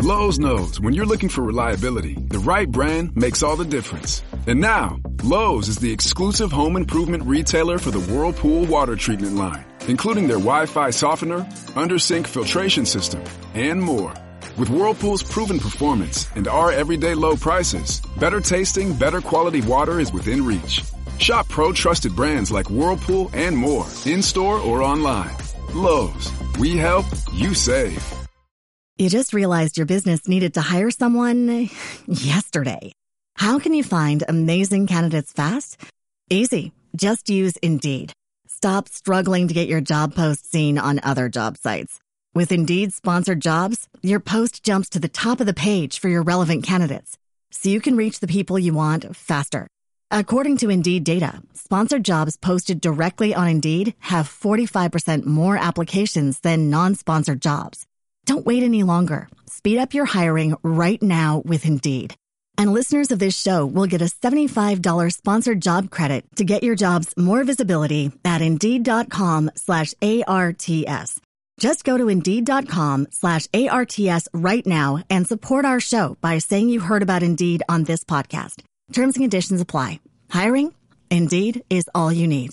Lowe's knows when you're looking for reliability, the right brand makes all the difference. And now, Lowe's is the exclusive home improvement retailer for the Whirlpool water treatment line, including their Wi-Fi softener, under-sink filtration system, and more. With Whirlpool's proven performance and our everyday low prices, better tasting, better quality water is within reach. Shop pro-trusted brands like Whirlpool and more, in-store or online. Lowe's, we help, you save. You just realized your business needed to hire someone yesterday. How can you find amazing candidates fast? Easy. Just use Indeed. Stop struggling to get your job post seen on other job sites. With Indeed sponsored jobs, your post jumps to the top of the page for your relevant candidates, so you can reach the people you want faster. According to Indeed data, sponsored jobs posted directly on Indeed have 45% more applications than non-sponsored jobs. Don't wait any longer. Speed up your hiring right now with Indeed. And listeners of this show will get a $75 sponsored job credit to get your jobs more visibility at Indeed.com/ARTS. Just go to Indeed.com/ARTS right now and support our show by saying you heard about Indeed on this podcast. Terms and conditions apply. Hiring? Indeed is all you need.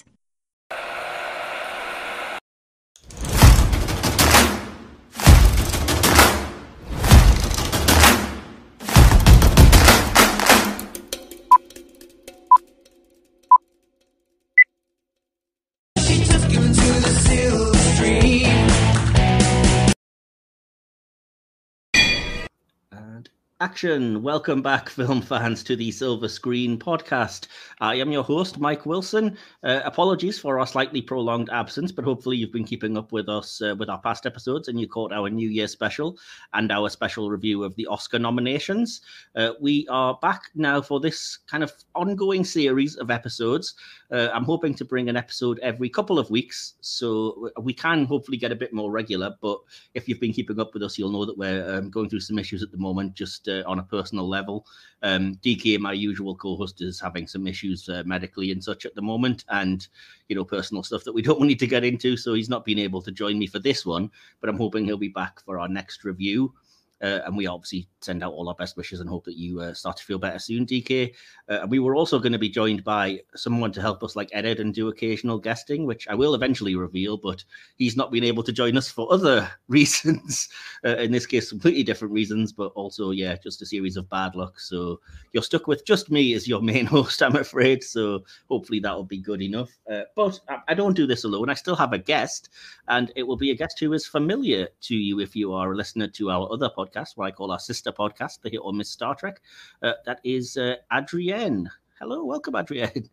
Action! Welcome back, film fans, to the Silver Screen podcast. I am your host, Mike Wilson. Apologies for our slightly prolonged absence, but hopefully you've been keeping up with us with our past episodes and you caught our New Year special and our special review of the Oscar nominations. We are back now for this kind of ongoing series of episodes. I'm hoping to bring an episode every couple of weeks, so we can hopefully get a bit more regular, but if you've been keeping up with us, you'll know that we're going through some issues at the moment, just on a personal level. DK, my usual co-host, is having some issues medically and such at the moment, and personal stuff that we don't need to get into, so he's not been able to join me for this one, but I'm hoping he'll be back for our next review. And we obviously send out all our best wishes and hope that you start to feel better soon, DK. We were also going to be joined by someone to help us edit and do occasional guesting, which I will eventually reveal, but he's not been able to join us for other reasons. In this case, completely different reasons, but also, just a series of bad luck. So you're stuck with just me as your main host, I'm afraid. So hopefully that'll be good enough. But I don't do this alone. I still have a guest, and it will be a guest who is familiar to you if you are a listener to our other podcast, what I call our sister podcast, the Hit or Miss Star Trek. That is Adrienne. Hello, welcome, Adrienne.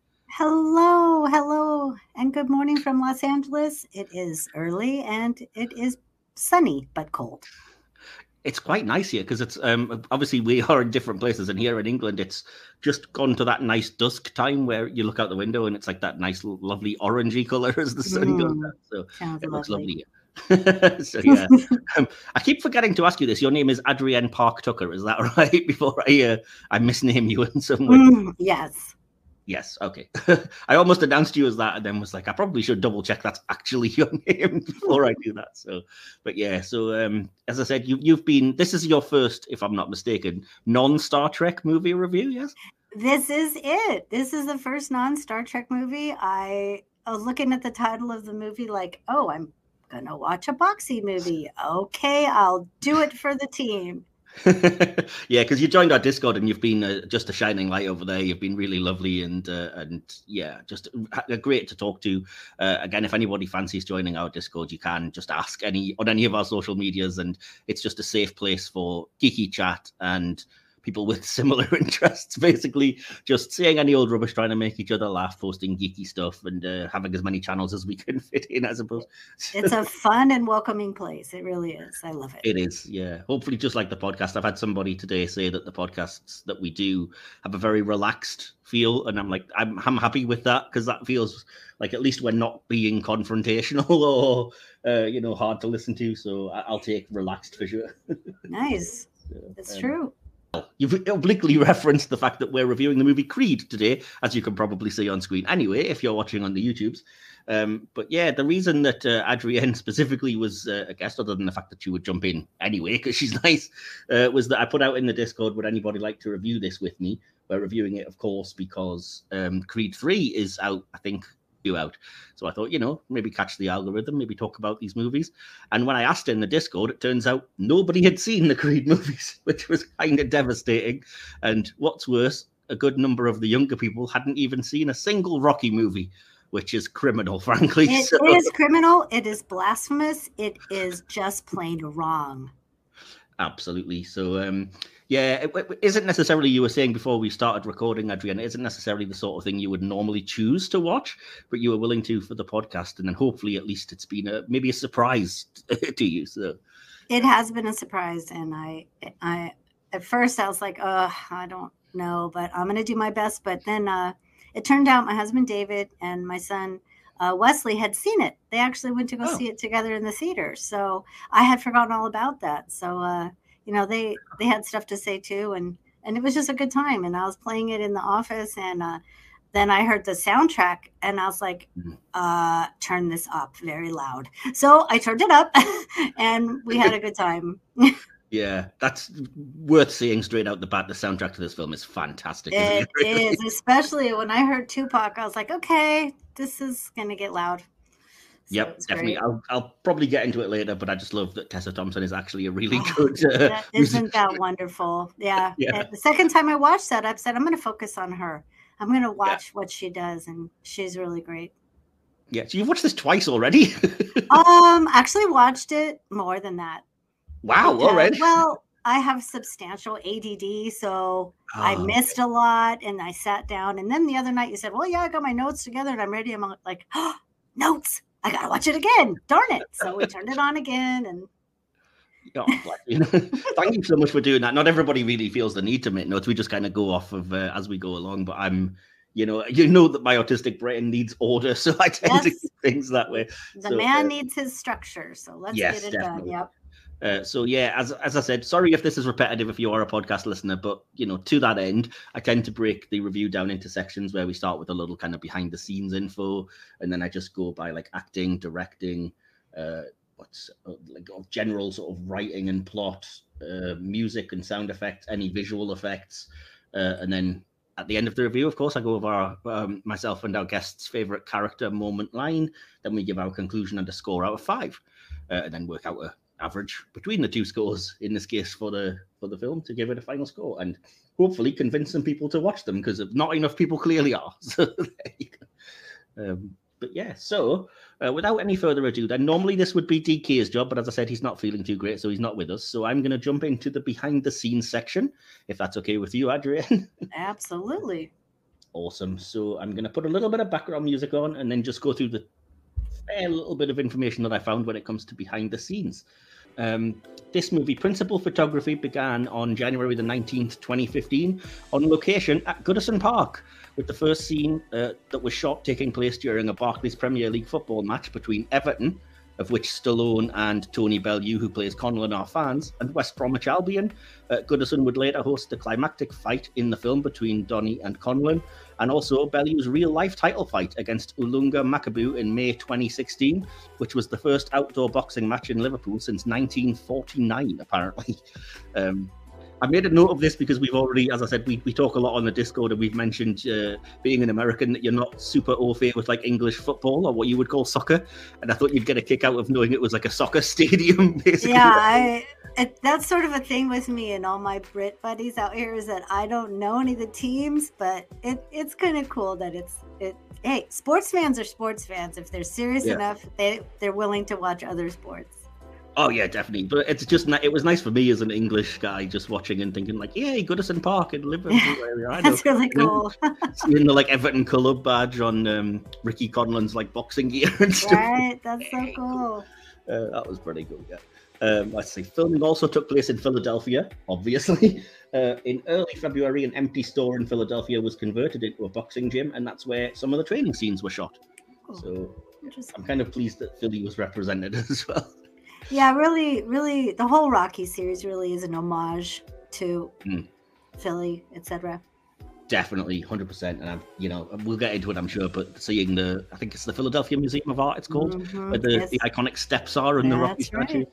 Hello, and good morning from Los Angeles. It is early and it is sunny but cold. It's quite nice here because it's obviously we are in different places, and here in England it's just gone to that nice dusk time where you look out the window and it's like that nice lovely orangey color as the sun goes down. So it looks lovely here. So I keep forgetting to ask you this. Your name is Adrienne Park Tucker, is that right? Before I misname you in some way. Yes, okay. I almost announced you as that and then was like, I probably should double check that's actually your name before I do that. So as I said, you've been, this is your first, if I'm not mistaken, non-Star Trek movie review, yes? This is it. This is the first non-Star Trek movie. I was looking at the title of the movie I'm gonna watch a boxy movie. Okay, I'll do it for the team. Yeah, because you joined our Discord and you've been just a shining light over there. You've been really lovely and just great to talk to. Again, if anybody fancies joining our Discord, you can just ask on any of our social medias, and it's just a safe place for geeky chat and people with similar interests, basically just saying any old rubbish, trying to make each other laugh, posting geeky stuff, and having as many channels as we can fit in, I suppose. It's a fun and welcoming place. It really is. I love it. It is, yeah. Hopefully, just like the podcast, I've had somebody today say that the podcasts that we do have a very relaxed feel, and I'm like, I'm happy with that, because that feels like at least we're not being confrontational or hard to listen to. So I'll take relaxed for sure. Nice. That's true. You've obliquely referenced the fact that we're reviewing the movie Creed today, as you can probably see on screen. Anyway, if you're watching on the YouTubes, But yeah, the reason that Adrienne specifically was a guest, other than the fact that she would jump in anyway because she's nice, was that I put out in the Discord, would anybody like to review this with me? We're reviewing it, of course, because Creed 3 is out, I think, due out. So I thought, maybe catch the algorithm, maybe talk about these movies. And when I asked in the Discord, it turns out nobody had seen the Creed movies, which was kind of devastating. And what's worse, a good number of the younger people hadn't even seen a single Rocky movie, which is criminal, frankly. It is criminal. It is blasphemous. It is just plain wrong. Absolutely. So, it isn't necessarily, you were saying before we started recording, Adrienne, it isn't necessarily the sort of thing you would normally choose to watch, but you were willing to for the podcast. And then hopefully at least it's been maybe a surprise to you. So it has been a surprise. And I at first I was like, I don't know, but I'm going to do my best. But then it turned out my husband, David, and my son, Wesley, had seen it. They actually went to go see it together in the theater. So I had forgotten all about that. So, they had stuff to say too. And it was just a good time. And I was playing it in the office, and then I heard the soundtrack, and I was like, turn this up very loud. So I turned it up and we had a good time. Yeah, that's worth seeing straight out the bat. The soundtrack to this film is fantastic. It is, especially when I heard Tupac. I was like, okay, this is going to get loud. So yep, definitely. I'll probably get into it later, but I just love that Tessa Thompson is actually a really good isn't that wonderful? Yeah. Yeah. The second time I watched that, I said, I'm going to focus on her. I'm going to watch what she does, and she's really great. Yeah, so you've watched this twice already? Actually watched it more than that. Wow, already? Well, I have substantial ADD, so I missed a lot, and I sat down. And then the other night you said, well, yeah, I got my notes together and I'm ready. I'm like, notes, I got to watch it again. Darn it. So we turned it on again. And thank you so much for doing that. Not everybody really feels the need to make notes. We just kind of go off of as we go along, but I'm, that my autistic brain needs order, so I tend to keep things that way. The man needs his structure, so let's get it definitely done. Yep. As I said, sorry if this is repetitive if you are a podcast listener, but to that end, I tend to break the review down into sections where we start with a little kind of behind the scenes info, and then I just go by like acting, directing, general sort of writing and plot, music and sound effects, any visual effects, and then at the end of the review, of course, I go over our, myself and our guest's favorite character moment line. Then we give our conclusion and a score out of 5, and then work out a average between the two scores, in this case for the film, to give it a final score and hopefully convince some people to watch them, because not enough people clearly are. So there you go. But yeah, so without any further ado, then normally this would be DK's job, but as I said, he's not feeling too great, so he's not with us. So I'm going to jump into the behind the scenes section, if that's okay with you, Adrienne. Absolutely. Awesome. So I'm going to put a little bit of background music on and then just go through the fair little bit of information that I found when it comes to behind the scenes. This movie, principal photography, began on January the 19th, 2015, on location at Goodison Park, with the first scene that was shot taking place during a Barclays Premier League football match between Everton, of which Stallone and Tony Bellew, who plays Conlon, are fans, and West Bromwich Albion. Goodison would later host the climactic fight in the film between Donny and Conlon, and also Bellew's real-life title fight against Ulunga Makabu in May 2016, which was the first outdoor boxing match in Liverpool since 1949, apparently. I made a note of this because we've already, as I said, we talk a lot on the Discord, and we've mentioned being an American that you're not super au fait with like English football or what you would call soccer. And I thought you'd get a kick out of knowing it was like a soccer stadium, basically. Yeah, that's sort of a thing with me and all my Brit buddies out here, is that I don't know any of the teams, but it's kind of cool that hey, sports fans are sports fans. If they're serious enough, they're willing to watch other sports. Oh yeah, definitely. But it's just it was nice for me as an English guy just watching and thinking like, yay, Goodison Park in Liverpool area. I know. That's really cool. Seeing the like Everton club badge on Ricky Conlon's like boxing gear and stuff. Right, that's so cool. That was pretty cool. Yeah. Let's see. Filming also took place in Philadelphia, obviously. In early February, an empty store in Philadelphia was converted into a boxing gym, and that's where some of the training scenes were shot. Cool. So I'm kind of pleased that Philly was represented as well. Yeah, really, really, the whole Rocky series really is an homage to Philly, etc. definitely 100%. And we'll get into it, I'm sure. But seeing I think it's the Philadelphia Museum of Art, it's called, where the iconic steps are in the Rocky statue.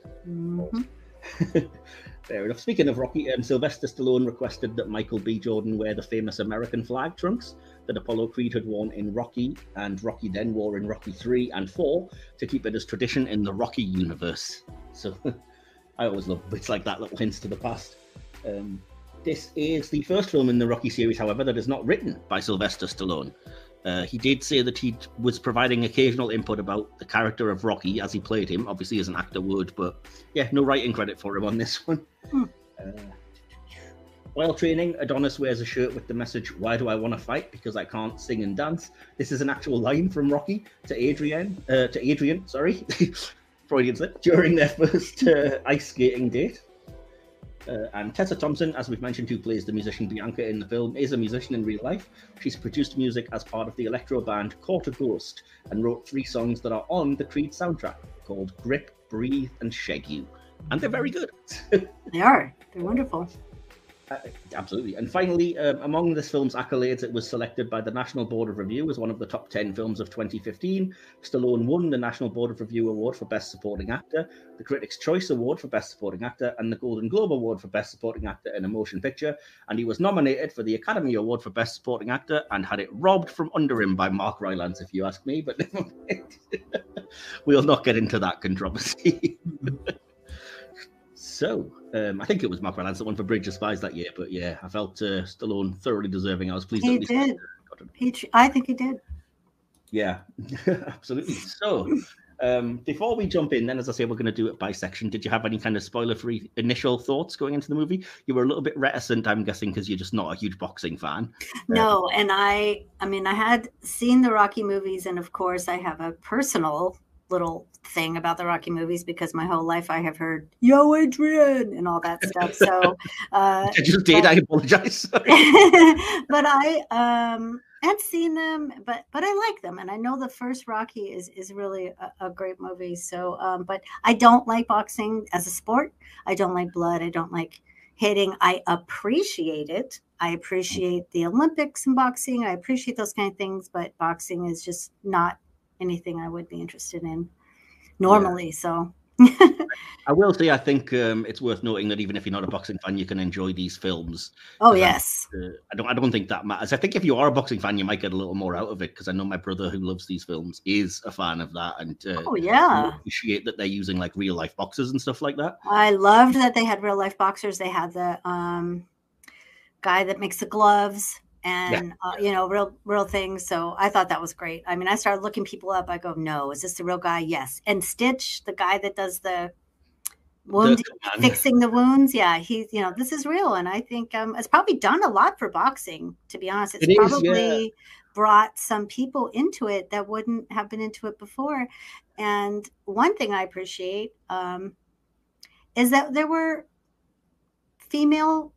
Fair enough. Speaking of Rocky, Sylvester Stallone requested that Michael B. Jordan wear the famous American flag trunks that Apollo Creed had worn in Rocky, and Rocky then wore in Rocky 3 and 4 to keep it as tradition in the Rocky universe. So I always love bits like that, little hints to the past. This is the first film in the Rocky series, however, that is not written by Sylvester Stallone. He did say that he was providing occasional input about the character of Rocky as he played him, obviously as an actor would, but yeah, no writing credit for him on this one. While training, Adonis wears a shirt with the message, "Why do I want to fight? Because I can't sing and dance." This is an actual line from Rocky to Adrian, Freudian slip, during their first ice skating date. And Tessa Thompson, as we've mentioned, who plays the musician Bianca in the film, is a musician in real life. She's produced music as part of the electro band Court of Ghost and wrote 3 songs that are on the Creed soundtrack called Grip, Breathe, and Shake You. And they're very good. They are. They're wonderful. Absolutely. And finally, among this film's accolades, it was selected by the National Board of Review as one of the top 10 films of 2015. Stallone won the National Board of Review Award for Best Supporting Actor, the Critics' Choice Award for Best Supporting Actor, and the Golden Globe Award for Best Supporting Actor in a Motion Picture. And he was nominated for the Academy Award for Best Supporting Actor and had it robbed from under him by Mark Rylance, if you ask me. But we'll not get into that controversy. So, I think it was Mark Rylance that won for Bridge of Spies that year, but yeah, I felt Stallone thoroughly deserving. I was pleased. He did. I think he did. Yeah, absolutely. So, before we jump in, then, as I say, we're going to do it by section. Did you have any kind of spoiler-free initial thoughts going into the movie? You were a little bit reticent, I'm guessing, because you're just not a huge boxing fan. No, and I had seen the Rocky movies, and of course, I have a personal little thing about the Rocky movies because my whole life I have heard "Yo, Adrian" and all that stuff. So I just did. I apologize. But I had seen them, but I like them, and I know the first Rocky is really a great movie. So, but I don't like boxing as a sport. I don't like blood. I don't like hitting. I appreciate it. I appreciate the Olympics and boxing. I appreciate those kind of things, but boxing is just not anything I would be interested in normally. Yeah. So I will say, I think it's worth noting that even if you're not a boxing fan, you can enjoy these films. Oh, yes. I don't think that matters. I think if you are a boxing fan, you might get a little more out of it, because I know my brother who loves these films is a fan of that. And I appreciate that they're using like real life boxers and stuff like that. I loved that they had real life boxers. They had the guy that makes the gloves. And, real things. So I thought that was great. I mean, I started looking people up. I go, no, is this the real guy? Yes. And Stitch, the guy that does the wound, fixing the wounds. Yeah, he's, this is real. And I think it's probably done a lot for boxing, to be honest. It's probably brought some people into it that wouldn't have been into it before. And one thing I appreciate is that there were female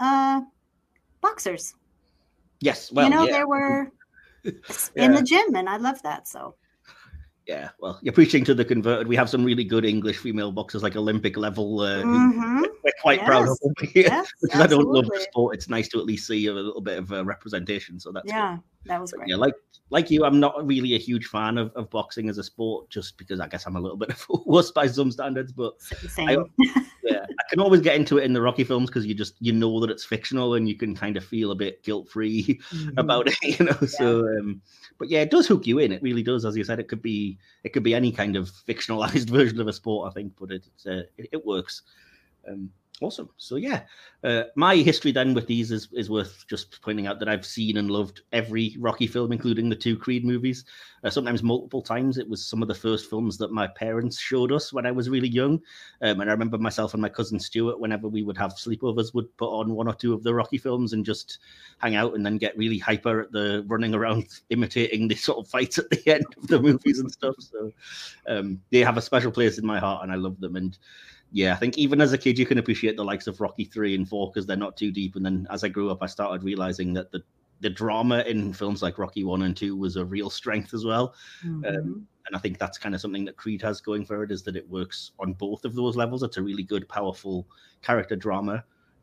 boxers. Yes, well, there were in the gym, and I love that. So, yeah, well, you're preaching to the converted. We have some really good English female boxers, like Olympic level. We're quite proud of them here. Yes, because I don't love the sport. It's nice to at least see a little bit of representation. So that's good. That was great. Yeah, like you, I'm not really a huge fan of boxing as a sport, just because I guess I'm a little bit worse by some standards. But Same. I can always get into it in the Rocky films because you know that it's fictional and you can kind of feel a bit guilt-free about it, Yeah. So, but yeah, it does hook you in. It really does. As you said, it could be any kind of fictionalized version of a sport, I think, but it works. Awesome. So yeah, my history then with these is worth just pointing out that I've seen and loved every Rocky film, including the 2 Creed movies, sometimes multiple times. It was some of the first films that my parents showed us when I was really young. And I remember myself and my cousin Stuart, whenever we would have sleepovers, would put on 1 or 2 of the Rocky films and just hang out and then get really hyper at the running around, imitating the sort of fights at the end of the movies and stuff. So they have a special place in my heart and I love them. And yeah, I think even as a kid, you can appreciate the likes of Rocky 3 and 4 because they're not too deep. And then as I grew up, I started realizing that the drama in films like Rocky 1 and 2 was a real strength as well. And I think that's kind of something that Creed has going for it, is that it works on both of those levels. It's a really good, powerful character drama,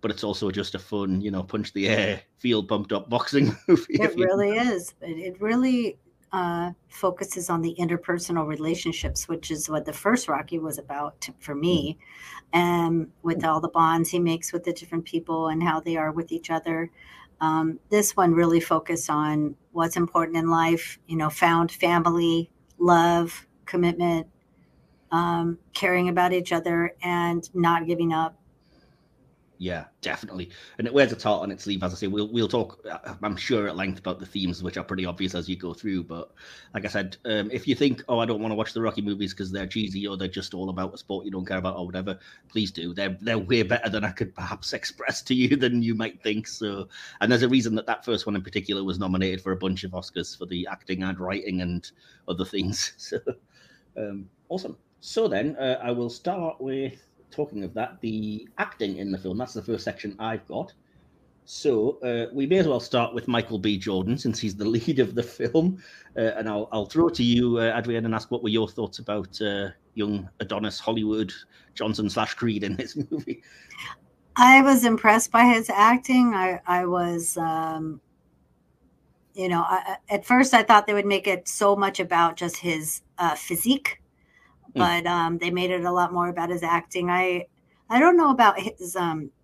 but it's also just a fun, punch the air, feel pumped up boxing movie. It really is. It really focuses on the interpersonal relationships, which is what the first Rocky was about for me, and with all the bonds he makes with the different people and how they are with each other. This one really focused on what's important in life, found family, love, commitment, caring about each other, and not giving up. Yeah, definitely. And it wears its heart on its sleeve. As I say, we'll talk, I'm sure, at length about the themes, which are pretty obvious as you go through. But like I said, if you think, I don't want to watch the Rocky movies because they're cheesy or they're just all about a sport you don't care about or whatever, please do. They're way better than I could perhaps express to you than you might think. So, and there's a reason that first one in particular was nominated for a bunch of Oscars for the acting and writing and other things. So, awesome. So then I will start with, talking of that, the acting in the film. That's the first section I've got. So we may as well start with Michael B. Jordan, since he's the lead of the film. And I'll throw it to you, Adrienne, and ask what were your thoughts about young Adonis Hollywood Johnson / Creed in this movie? I was impressed by his acting. I was, at first I thought they would make it so much about just his physique. But they made it a lot more about his acting. I don't know about his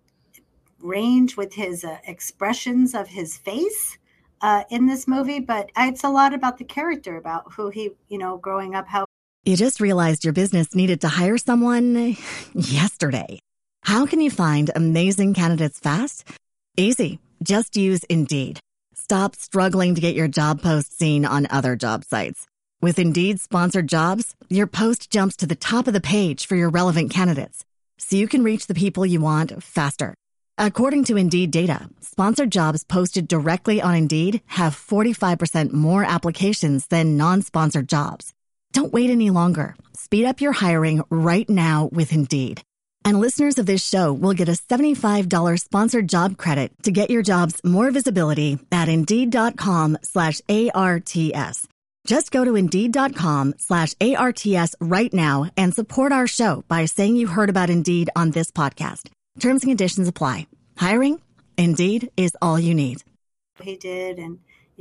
range with his expressions of his face in this movie, but it's a lot about the character, about who he, growing up, how. You just realized your business needed to hire someone yesterday. How can you find amazing candidates fast? Easy. Just use Indeed. Stop struggling to get your job post seen on other job sites. With Indeed sponsored jobs, your post jumps to the top of the page for your relevant candidates, so you can reach the people you want faster. According to Indeed data, sponsored jobs posted directly on Indeed have 45% more applications than non-sponsored jobs. Don't wait any longer. Speed up your hiring right now with Indeed. And listeners of this show will get a $75 sponsored job credit to get your jobs more visibility at Indeed.com/ARTS. Just go to Indeed.com/ARTS right now and support our show by saying you heard about Indeed on this podcast. Terms and conditions apply. Hiring? Indeed is all you need. He did, and,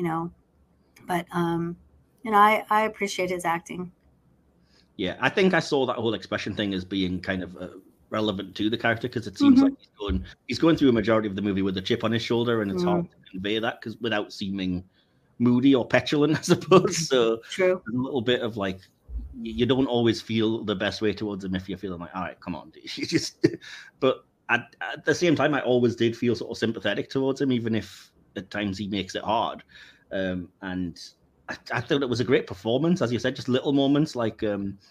but, I appreciate his acting. Yeah, I think I saw that whole expression thing as being kind of relevant to the character, because it seems like he's going through a majority of the movie with a chip on his shoulder, and it's hard to convey that because without seeming moody or petulant, I suppose. So true. A little bit of like, you don't always feel the best way towards him if you're feeling like, all right, come on, dude. But at the same time, I always did feel sort of sympathetic towards him, even if at times he makes it hard. And I thought it was a great performance, as you said, just little moments like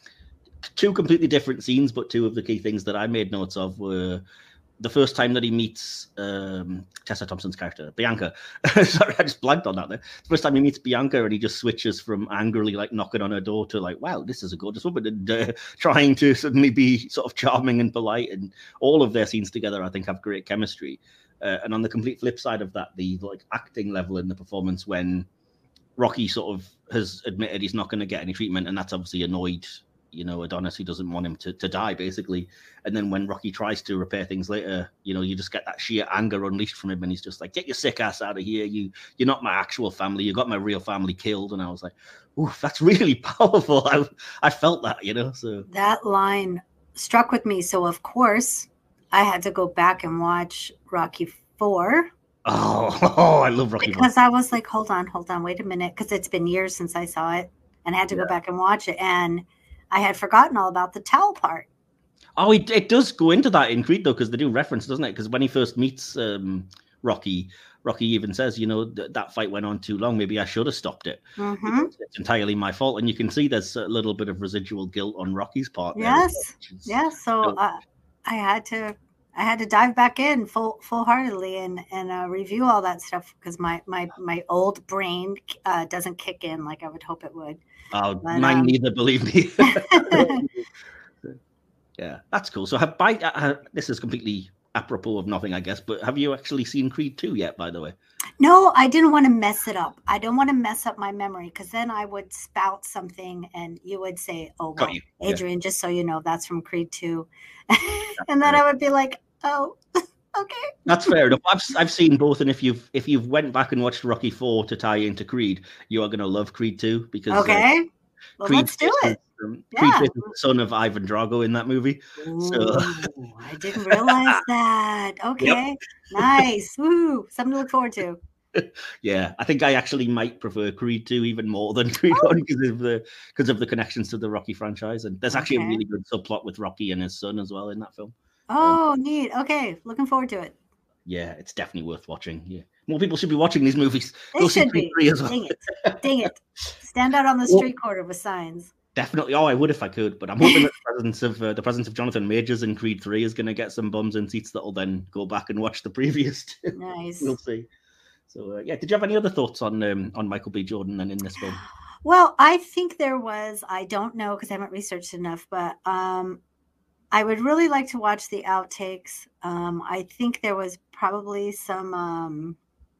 two completely different scenes, but two of the key things that I made notes of were the first time that he meets Tessa Thompson's character, Bianca. Sorry, I just blanked on that there. The first time he meets Bianca and he just switches from angrily like knocking on her door to like, wow, this is a gorgeous woman, and trying to suddenly be sort of charming and polite. And all of their scenes together, I think, have great chemistry. And on the complete flip side of that, the like acting level in the performance when Rocky sort of has admitted he's not going to get any treatment, and that's obviously annoyed Adonis, who doesn't want him to die, basically. And then when Rocky tries to repair things later, you just get that sheer anger unleashed from him, and he's just like, get your sick ass out of here. You're not my actual family. You got my real family killed. And I was like, ooh, that's really powerful. I felt that, so. That line struck with me. So, of course, I had to go back and watch Rocky 4. Oh, I love Rocky 4. Because I was like, hold on, wait a minute. Because it's been years since I saw it. And I had to go back and watch it. And I had forgotten all about the towel part. Oh, it does go into that in Creed, though, because they do reference, doesn't it? Because when he first meets Rocky even says, that fight went on too long. Maybe I should have stopped it. Mm-hmm. It's entirely my fault. And you can see there's a little bit of residual guilt on Rocky's part. Yes. Yes. So I had to dive back in full-heartedly and review all that stuff, because my old brain doesn't kick in like I would hope it would. Oh, mine neither, believe me. Yeah, that's cool. So this is completely apropos of nothing, I guess, but have you actually seen Creed 2 yet, by the way? No, I didn't want to mess it up. I don't want to mess up my memory, because then I would spout something and you would say, oh, well, Adrienne, just so you know, that's from Creed 2. And then I would be like, oh, Okay. That's fair enough. I've seen both, and if you've went back and watched Rocky 4 to tie into Creed, you are going to love Creed 2 because Okay. Well, Creed let's do it. Creed is the son of Ivan Drago in that movie. So Ooh, I didn't realize that. Okay. Nice. Woo. Something to look forward to. yeah, I think I actually might prefer Creed 2 even more than Creed 1 because of the connections to the Rocky franchise. And there's actually a really good subplot with Rocky and his son as well in that film. Oh, neat. Okay. Looking forward to it. Yeah, it's definitely worth watching. Yeah. More people should be watching these movies. They should be. As well. Dang it. Stand out on the street corner with signs. Definitely. Oh, I would if I could, but I'm hoping that the presence of Jonathan Majors in Creed 3 is going to get some bums in seats that'll then go back and watch the previous two. Nice. We'll see. So, yeah, did you have any other thoughts on Michael B. Jordan then in this film? Well, I think there was. I don't know because I haven't researched enough, but I would really like to watch the outtakes. I think there was probably some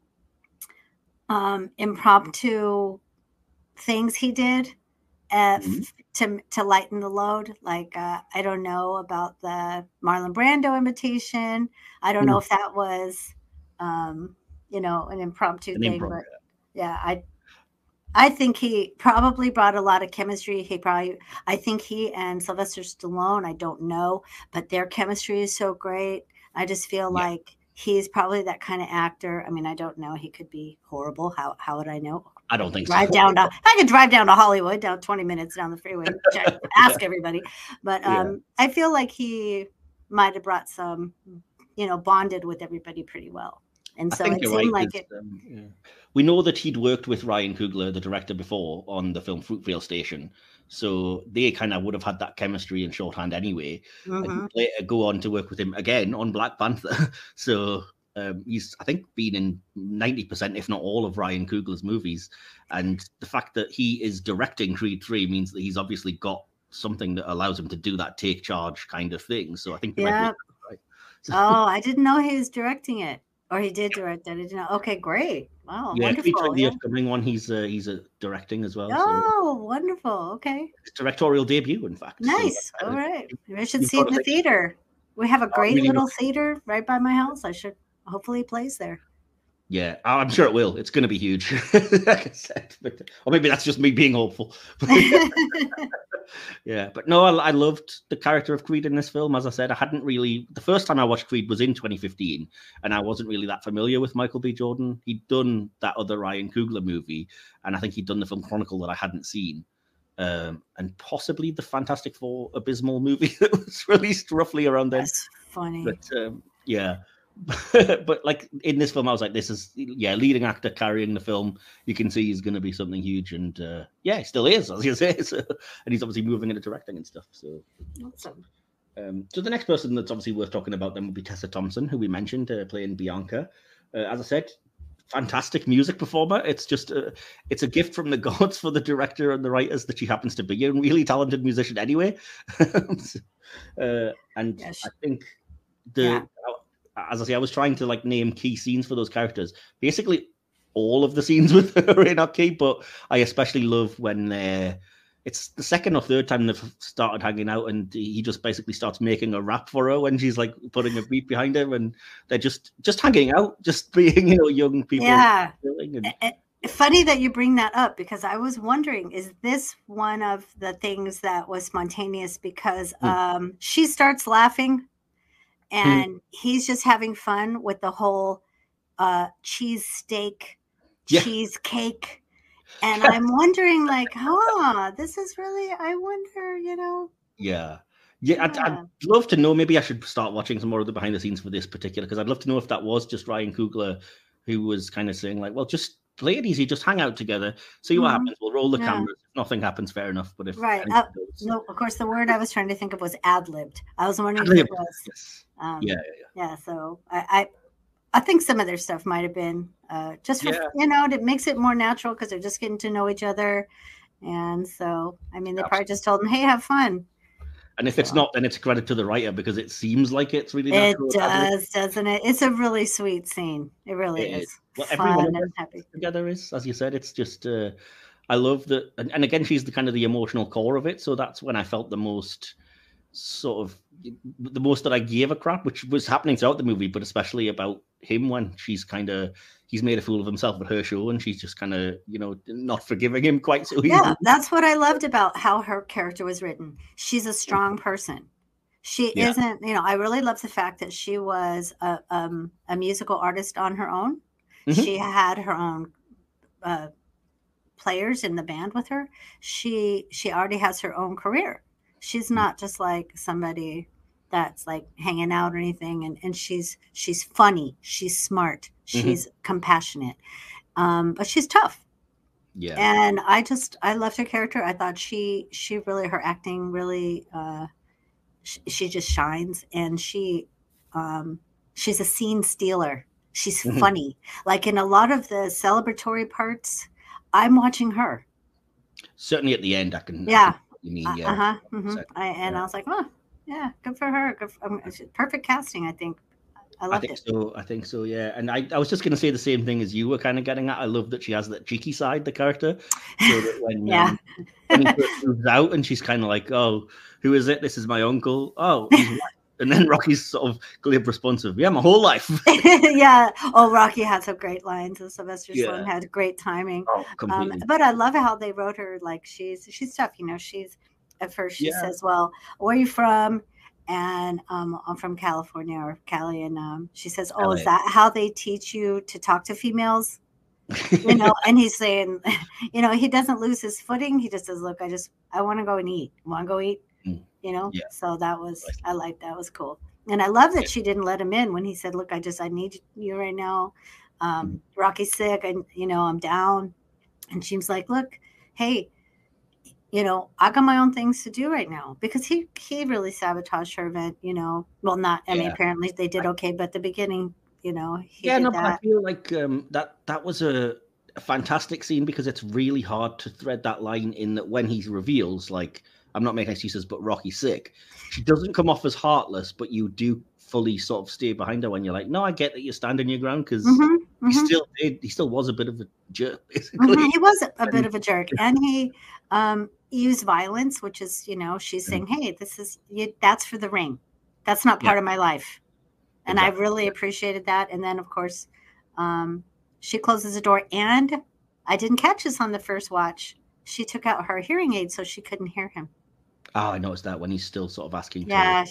impromptu things he did to lighten the load. Like, I don't know about the Marlon Brando invitation. I don't know if that was, an impromptu thing. But yeah, I think he probably brought a lot of chemistry. I think he and Sylvester Stallone, I don't know, but their chemistry is so great. I just feel like he's probably that kind of actor. I mean, I don't know. He could be horrible. How would I know? I don't think I could drive down to Hollywood, down 20 minutes down the freeway, ask everybody. But I feel like he might have brought some, bonded with everybody pretty well. And so it seemed like it. We know that he'd worked with Ryan Coogler, the director, before on the film Fruitvale Station. So they kind of would have had that chemistry in shorthand anyway. And later go on to work with him again on Black Panther. So he's, I think, been in 90%, if not all, of Ryan Coogler's movies. And the fact that he is directing Creed 3 means that he's obviously got something that allows him to do that take charge kind of thing. So I think he might be right. So, I didn't know he was directing it. Or he did direct it. I didn't know. Okay, great. Wow, wonderful. The upcoming one, he's directing as well. Oh, wonderful. Okay. His directorial debut, in fact. Nice. So, all right. I should see it in the theater. We have a great little theater right by my house. I should hopefully plays there. Yeah, I'm sure it will. It's going to be huge, like I said. Or maybe that's just me being hopeful. Yeah, but no, I loved the character of Creed in this film. As I said, the first time I watched Creed was in 2015, and I wasn't really that familiar with Michael B. Jordan. He'd done that other Ryan Coogler movie, and I think he'd done the film Chronicle that I hadn't seen, and possibly the Fantastic Four Abysmal movie that was released roughly around then. That's funny. But yeah. But like in this film, I was like, this is leading actor carrying the film. You can see he's going to be something huge, and he still is, as you say. So, and he's obviously moving into directing and stuff. So awesome. So the next person that's obviously worth talking about then would be Tessa Thompson, who we mentioned playing Bianca. As I said, fantastic music performer. It's just it's a gift from the gods for the director and the writers that she happens to be a really talented musician anyway. I think as I say, I was trying to like name key scenes for those characters. Basically, all of the scenes with her in are key, but I especially love when it's the second or third time they've started hanging out, and he just basically starts making a rap for her when she's like putting a beat behind her, and they're just hanging out, just being young people. Yeah. Funny that you bring that up, because I was wondering, is this one of the things that was spontaneous? Because she starts laughing. And he's just having fun with the whole cheesecake. And I'm wondering, like, this is really, I wonder, Yeah. I'd love to know. Maybe I should start watching some more of the behind the scenes for this particular, because I'd love to know if that was just Ryan Coogler who was kind of saying, like, well, just play it easy, just hang out together, see what happens. We'll roll the cameras. If nothing happens, fair enough. But if no, of course, the word I was trying to think of was ad-libbed. I was wondering if it was. Yeah. So I think some of their stuff might have been just for it makes it more natural because they're just getting to know each other, and so I mean they probably just told them, hey, have fun. And if it's not, then it's credit to the writer, because it seems like it's really natural. It does, doesn't it? It's a really sweet scene. It really is. Well, fun and happy together is, as you said, it's just I love that, and again, she's the kind of the emotional core of it. So that's when I felt the most sort of the most that I gave a crap, which was happening throughout the movie, but especially about him when he's made a fool of himself at her show, and she's just kind of, not forgiving him quite so easily. Yeah, that's what I loved about how her character was written. She's a strong person. She isn't, I really love the fact that she was a musical artist on her own. Mm-hmm. She had her own players in the band with her. She already has her own career. She's not just like somebody that's like hanging out or anything. And she's funny. She's smart. She's compassionate. But she's tough. Yeah. And I loved her character. I thought she really, her acting really, she just shines, and she's a scene stealer. She's funny. Like in a lot of the celebratory parts, I'm watching her. Certainly at the end, I can. Yeah. You mean, yeah. I was like, oh, yeah, good for her. Perfect casting, I think. I think so, yeah. And I was just going to say the same thing as you were kind of getting at. I love that she has that cheeky side, the character. So that when he first moves out and she's kind of like, oh, who is it? This is my uncle. Oh, he's white. And then Rocky's sort of glib responsive. Yeah, my whole life. Yeah. Oh, Rocky had some great lines, and Sylvester Stallone had great timing. Oh, completely. But I love how they wrote her like she's tough. She's at first she says, "Well, where are you from?" And I'm from California or Cali, and she says, "Oh, is that how they teach you to talk to females?" And he's saying, he doesn't lose his footing. He just says, "Look, I want to go and eat. Want to go eat?" So that was, I like, that was cool. And I love that she didn't let him in when he said, look, I need you right now. Rocky's sick, and, I'm down. And she was like, look, hey, I got my own things to do right now, because he really sabotaged her event, apparently they did okay, but at the beginning, he did that. But I feel like that was a fantastic scene, because it's really hard to thread that line in that when he reveals, like, I'm not making excuses, but Rocky's sick. She doesn't come off as heartless, but you do fully sort of stay behind her when you're like, no, I get that you're standing your ground, because he still was a bit of a jerk, basically. He was a bit of a jerk, and he used violence, which is, she's saying, hey, that's for the ring. That's not part of my life. And exactly. I really appreciated that. And then, of course, she closes the door, and I didn't catch this on the first watch. She took out her hearing aid so she couldn't hear him. Oh, I noticed that when he's still sort of asking. Yeah,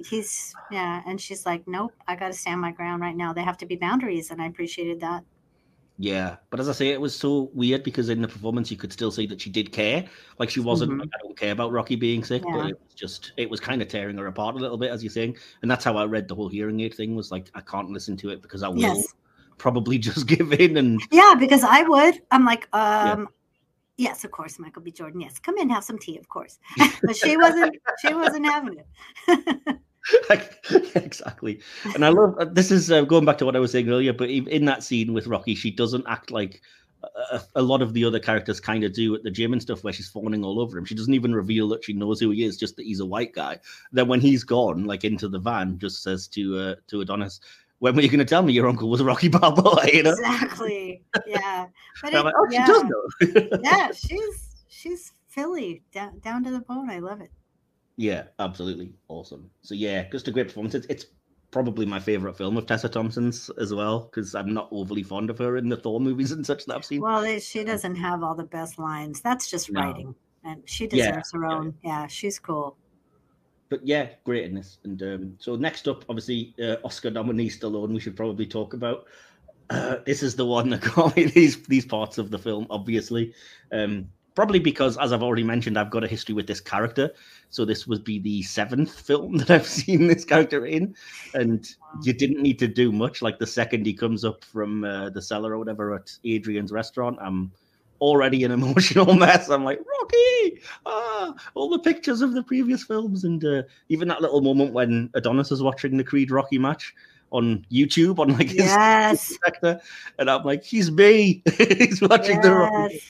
and she's like, nope, I got to stand my ground right now. There have to be boundaries, and I appreciated that. Yeah, but as I say, it was so weird, because in the performance you could still see that she did care. Like, she wasn't like, I don't care about Rocky being sick, but it was kind of tearing her apart a little bit, as you're saying. And that's how I read the whole hearing aid thing, was like, I can't listen to it because I will probably just give in. And because I would. I'm like, yes, of course, Michael B. Jordan. Yes, come in, have some tea, of course. But she wasn't having it. Exactly. And I love, this is going back to what I was saying earlier, but in that scene with Rocky, she doesn't act like a lot of the other characters kind of do at the gym and stuff, where she's fawning all over him. She doesn't even reveal that she knows who he is, just that he's a white guy. Then when he's gone, like into the van, just says to Adonis, when were you going to tell me your uncle was Rocky Balboa? Exactly. Yeah. But like, she does know. Yeah, she's Philly down to the bone. I love it. Yeah, absolutely awesome. So yeah, just a great performance. It's probably my favorite film of Tessa Thompson's as well, because I'm not overly fond of her in the Thor movies and such that I've seen. Well, she doesn't have all the best lines. That's just writing, and she deserves her own. Yeah, she's cool. But yeah, great in this. And so next up, obviously, Oscar nominee Stallone, we should probably talk about. This is the one that got me these parts of the film, obviously. Probably because, as I've already mentioned, I've got a history with this character. So this would be the 7th film that I've seen this character in. And you didn't need to do much. Like, the second he comes up from the cellar or whatever at Adrian's restaurant, I'm already an emotional mess. I'm like, Rocky! All the pictures of the previous films. And even that little moment when Adonis is watching the Creed Rocky match on YouTube, on like his sector. And I'm like, he's me. He's watching the Rocky.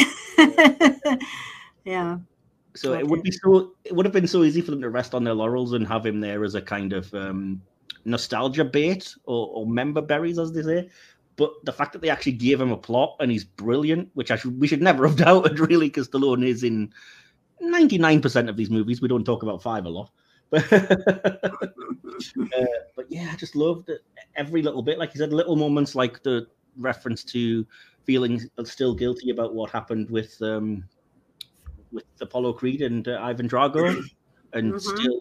Yeah. So it would have been so easy for them to rest on their laurels and have him there as a kind of nostalgia bait or member berries, as they say. But the fact that they actually gave him a plot and he's brilliant, which we should never have doubted, really, because Stallone is in 99% of these movies. We don't talk about 5 a lot, But yeah, I just loved it. Every little bit. Like you said, little moments like the reference to feeling still guilty about what happened with Apollo Creed and Ivan Drago, and still,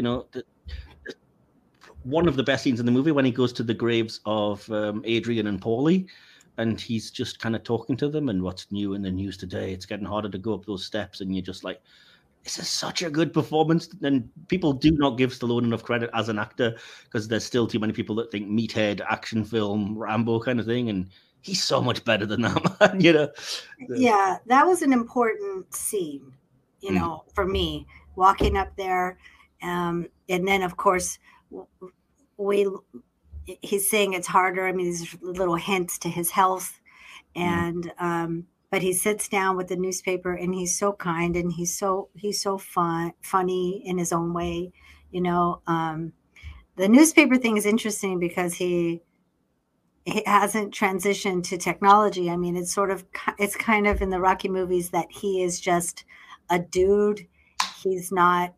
one of the best scenes in the movie when he goes to the graves of Adrian and Paulie, and he's just kind of talking to them and what's new in the news today. It's getting harder to go up those steps, and you're just like, this is such a good performance. And people do not give Stallone enough credit as an actor because there's still too many people that think meathead, action film, Rambo kind of thing, and he's so much better than that, man. Yeah, that was an important scene, for me, walking up there. And then, of course, he's saying it's harder. I mean, these little hints to his health. And but he sits down with the newspaper, and he's so kind, and he's so funny in his own way. The newspaper thing is interesting because he hasn't transitioned to technology. I mean, it's kind of in the Rocky movies that he is just a dude. He's not,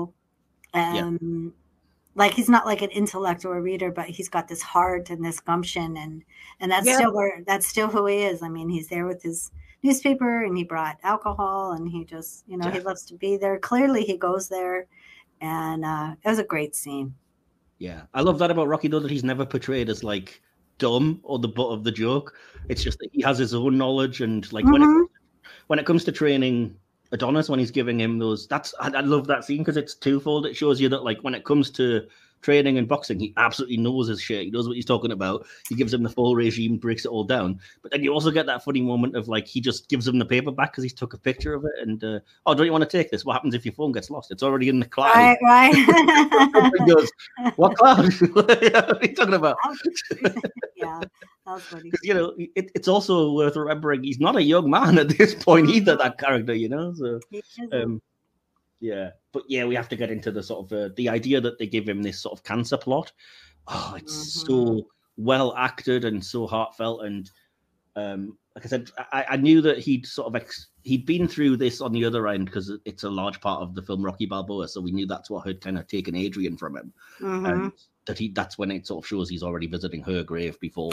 like he's not like an intellect or a reader, but he's got this heart and this gumption, and that's still who he is. I mean, he's there with his newspaper, and he brought alcohol, and he just, he loves to be there. Clearly he goes there, and it was a great scene. Yeah. I love that about Rocky, though, that he's never portrayed as like dumb or the butt of the joke. It's just that he has his own knowledge, and like when it comes to training Adonis, when he's giving him those, I love that scene because it's twofold. It shows you that like when it comes to training and boxing, he absolutely knows his shit. He knows what he's talking about. He gives him the full regime, breaks it all down. But then you also get that funny moment of like he just gives him the paper back because he's took a picture of it, and don't you want to take this? What happens if your phone gets lost? It's already in the cloud. Right. He goes, what cloud? What are you talking about? Yeah, that's funny. It's also worth remembering he's not a young man at this point either. That character, So. Yeah, but yeah, we have to get into the sort of the idea that they give him this sort of cancer plot. Oh, it's so well acted and so heartfelt, and like I said, I knew that he'd sort of he'd been through this on the other end because it's a large part of the film Rocky Balboa, so we knew that's what had kind of taken Adrian from him, and that's when it sort of shows he's already visiting her grave before.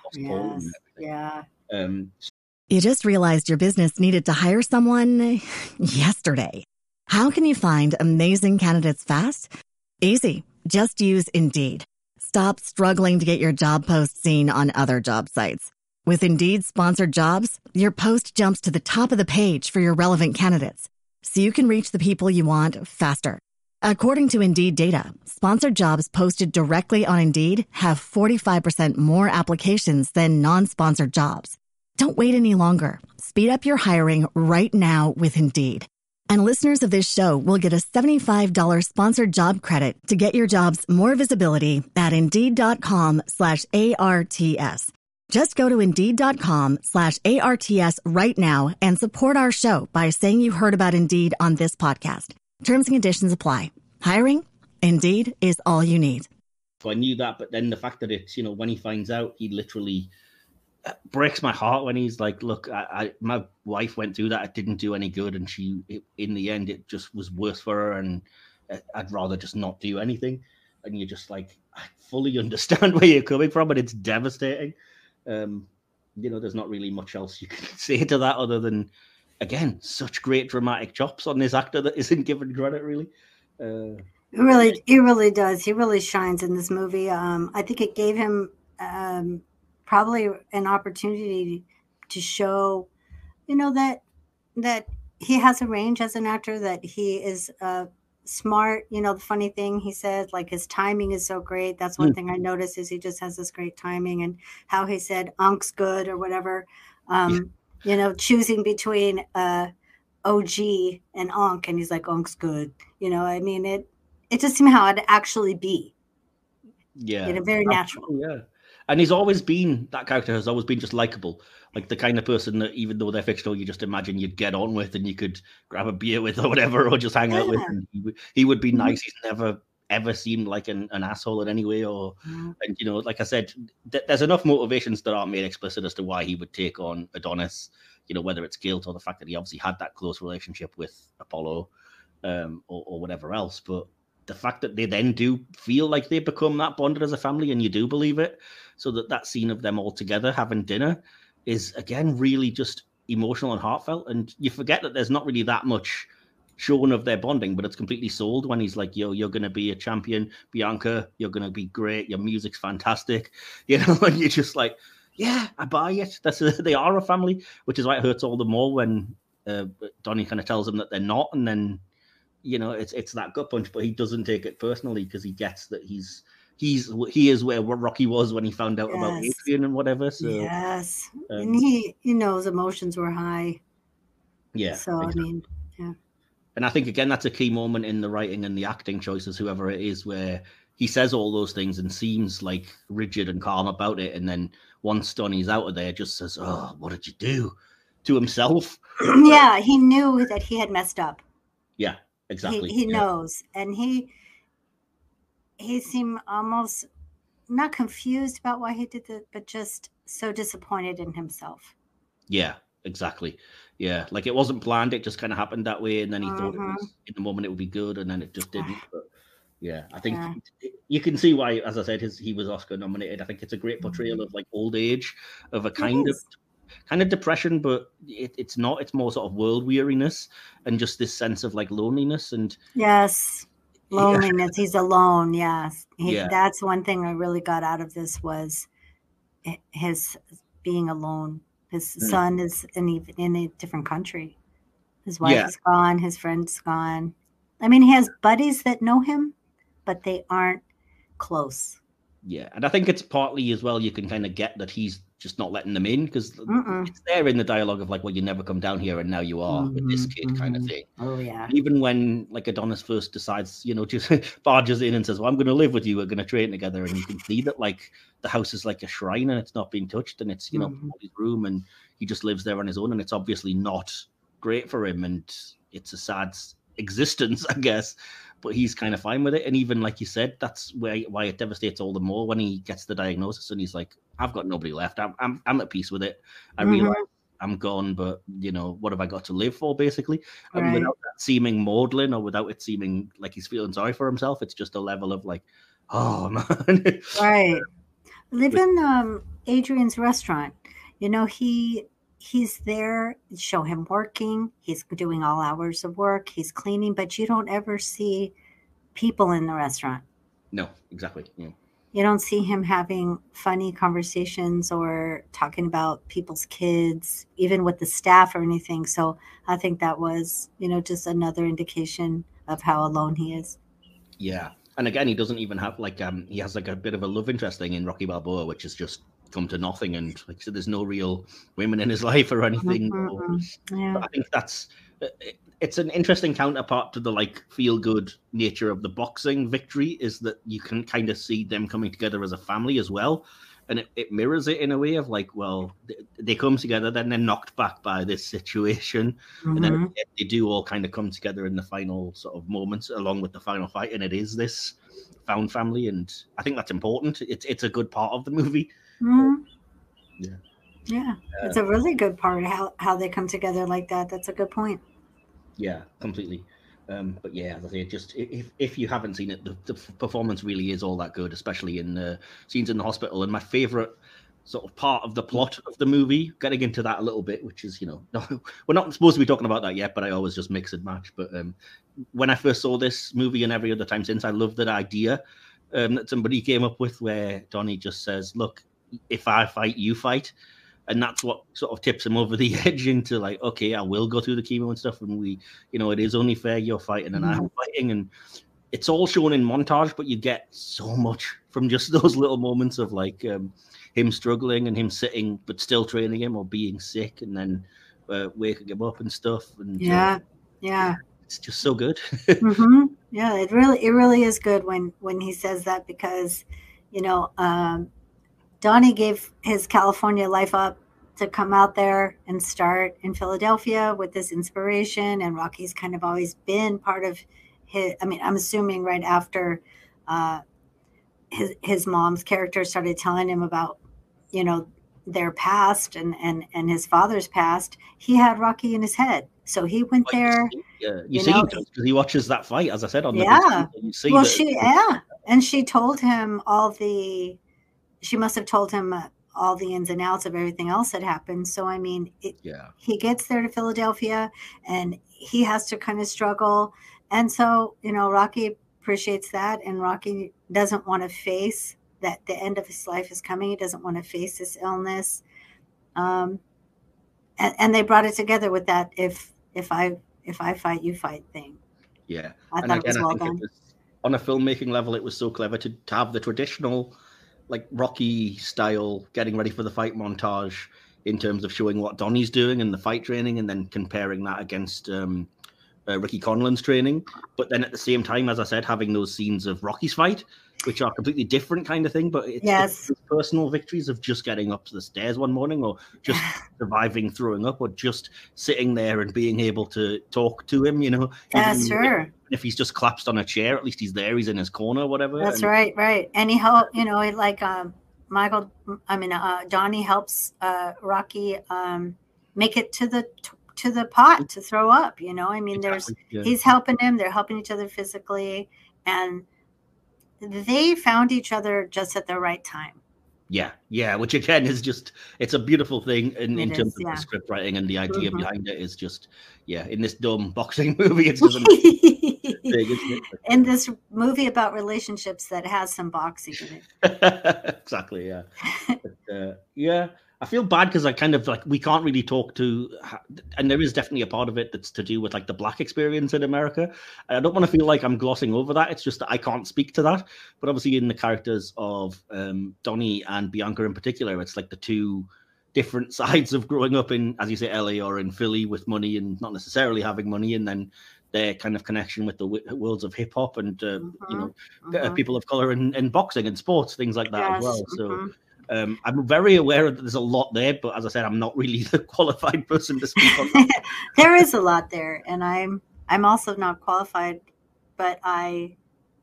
You just realized your business needed to hire someone yesterday. How can you find amazing candidates fast? Easy. Just use Indeed. Stop struggling to get your job post seen on other job sites. With Indeed sponsored jobs, your post jumps to the top of the page for your relevant candidates, so you can reach the people you want faster. According to Indeed data, sponsored jobs posted directly on Indeed have 45% more applications than non-sponsored jobs. Don't wait any longer. Speed up your hiring right now with Indeed. And listeners of this show will get a $75 sponsored job credit to get your jobs more visibility at Indeed.com/ARTS. Just go to Indeed.com/ARTS right now and support our show by saying you heard about Indeed on this podcast. Terms and conditions apply. Hiring? Indeed is all you need. So I knew that, but then the fact that it's, when he finds out, he literally breaks my heart when he's like, look, my wife went through that. It didn't do any good. And in the end, it just was worse for her. And I'd rather just not do anything. And you're just like, I fully understand where you're coming from, but it's devastating. There's not really much else you can say to that other than, again, such great dramatic chops on this actor that isn't given credit, really. He really does. He really shines in this movie. I think it gave him probably an opportunity to show, that he has a range as an actor, that he is smart. The funny thing he said, like his timing is so great. That's one thing I noticed is he just has this great timing, and how he said "unk's good" or whatever. Choosing between OG and Unk, and he's like, "Unk's good." I mean, it just seemed how it'd actually be. Yeah, very natural. Yeah. And that character has always been just likable, like the kind of person that even though they're fictional, you just imagine you'd get on with and you could grab a beer with or whatever, or just hang out with. And he would be nice. He's never ever seemed like an asshole in any way. And like I said, there's enough motivations that aren't made explicit as to why he would take on Adonis. Whether it's guilt or the fact that he obviously had that close relationship with Apollo, or whatever else. But the fact that they then do feel like they become that bonded as a family, and you do believe it. So that scene of them all together having dinner is, again, really just emotional and heartfelt. And you forget that there's not really that much shown of their bonding, but it's completely sold when he's like, yo, you're going to be a champion, Bianca, you're going to be great, your music's fantastic, and you're just like, yeah, I buy it. They are a family, which is why it hurts all the more when Donnie kind of tells them that they're not, and then it's that gut punch, but he doesn't take it personally because he gets that he is where Rocky was when he found out about Adrian and whatever. So yes, and he his emotions were high. Yeah. So exactly. I mean, yeah. And I think again that's a key moment in the writing and the acting choices, whoever it is, where he says all those things and seems like rigid and calm about it, and then once Donnie's out of there, just says, "Oh, what did you do?" to himself. Yeah, he knew that he had messed up. Yeah. Exactly. He knows, and he seemed almost not confused about why he did it, but just so disappointed in himself. Yeah, exactly. Yeah, like it wasn't planned; it just kind of happened that way, and then he thought in the moment it would be good, and then it just didn't. But yeah, I think you can see why, as I said, he was Oscar nominated. I think it's a great portrayal of like old age, of a kind of depression, but it's not. It's more sort of world weariness and just this sense of like loneliness and loneliness. Yeah. He's alone. Yes, that's one thing I really got out of this was his being alone. His son is in a different country. His wife is gone. His friend's gone. I mean, he has buddies that know him, but they aren't close. Yeah, and I think it's partly as well, you can kind of get that he's just not letting them in because it's there in the dialogue of like, well, you never come down here and now you are with this kid kind of thing. Oh, yeah. Even when like Adonis first decides, just barges in and says, well, I'm going to live with you. We're going to train together. And you can see that like the house is like a shrine and it's not being touched and it's, his room and he just lives there on his own. And it's obviously not great for him. And it's a sad existence, I guess. But he's kind of fine with it. And even like you said, that's why it devastates all the more when he gets the diagnosis and he's like, I've got nobody left. I'm at peace with it. I realize I'm gone, but what have I got to live for, basically? And without that seeming maudlin or without it seeming like he's feeling sorry for himself, it's just a level of like, oh man. Right. Live in Adrian's restaurant. He's there, show him working. He's doing all hours of work. He's cleaning, but you don't ever see people in the restaurant. No, exactly. Yeah. You don't see him having funny conversations or talking about people's kids, even with the staff or anything. So I think that was, just another indication of how alone he is. Yeah. And again, he doesn't even have he has like a bit of a love interest thing in Rocky Balboa, which is just come to nothing, and like I said, there's no real women in his life or anything. But I think it's an interesting counterpart to the like feel good nature of the boxing victory, is that you can kind of see them coming together as a family as well, and it mirrors it in a way of like, well, they come together, then they're knocked back by this situation, and then they do all kind of come together in the final sort of moments along with the final fight, and it is this found family, and I think that's important. It's a good part of the movie. Yeah, it's a really good part how they come together like that. That's a good point. Yeah, completely. But yeah, as I say, just if you haven't seen it, the performance really is all that good, especially in the scenes in the hospital. And my favorite sort of part of the plot of the movie, getting into that a little bit, which is, we're not supposed to be talking about that yet, but I always just mix and match. But when I first saw this movie and every other time since, I loved that idea that somebody came up with where Donnie just says, look, if I fight, you fight. And that's what sort of tips him over the edge into like, okay, I will go through the chemo and stuff. And we, it is only fair you're fighting and I'm fighting. And it's all shown in montage, but you get so much from just those little moments of like him struggling and him sitting, but still training him, or being sick and then waking him up and stuff. And yeah. It's just so good. Yeah, it really is good when he says that, because, Donnie gave his California life up to come out there and start in Philadelphia with this inspiration. And Rocky's kind of always been part of his, I'm assuming right after his mom's character started telling him about, their past and his father's past, he had Rocky in his head. So he went there. You see, because he watches that fight, as I said on the yeah. You see well, and she told him she must have told him all the ins and outs of everything else that happened. So I mean, he gets there to Philadelphia, and he has to kind of struggle, and so Rocky appreciates that, and Rocky doesn't want to face that the end of his life is coming. He doesn't want to face this illness, and they brought it together with that if I fight, you fight thing. Yeah, I thought it was well done. On a filmmaking level, it was so clever to have the traditional, like Rocky style, getting ready for the fight montage in terms of showing what Donnie's doing and the fight training, and then comparing that against Ricky Conlan's training. But then at the same time, as I said, having those scenes of Rocky's fight, which are completely different kind of thing, but it's personal victories of just getting up to the stairs one morning, or just surviving throwing up, or just sitting there and being able to talk to him, sure. If he's just collapsed on a chair, at least he's there, he's in his corner, whatever. That's right. And he helped, like Donnie helps Rocky make it to the pot to throw up, he's helping him, they're helping each other physically, and they found each other just at the right time. Yeah, which again is just, it's a beautiful thing in terms of the script writing, and the idea behind it is just, in this dumb boxing movie, it's just big, isn't it? In this movie about relationships that has some boxing in it. Exactly, yeah. But, I feel bad because I kind of we can't really talk to, and there is definitely a part of it that's to do with like the Black experience in America. I don't want to feel like I'm glossing over that. It's just that I can't speak to that. But obviously in the characters of Donnie and Bianca in particular, it's like the two different sides of growing up in, as you say, LA or in Philly with money and not necessarily having money, and then their kind of connection with the worlds of hip hop and people of color in boxing and sports, things like that as well. So. I'm very aware that there's a lot there, but as I said, I'm not really the qualified person to speak on that. There is a lot there, and I'm also not qualified, but I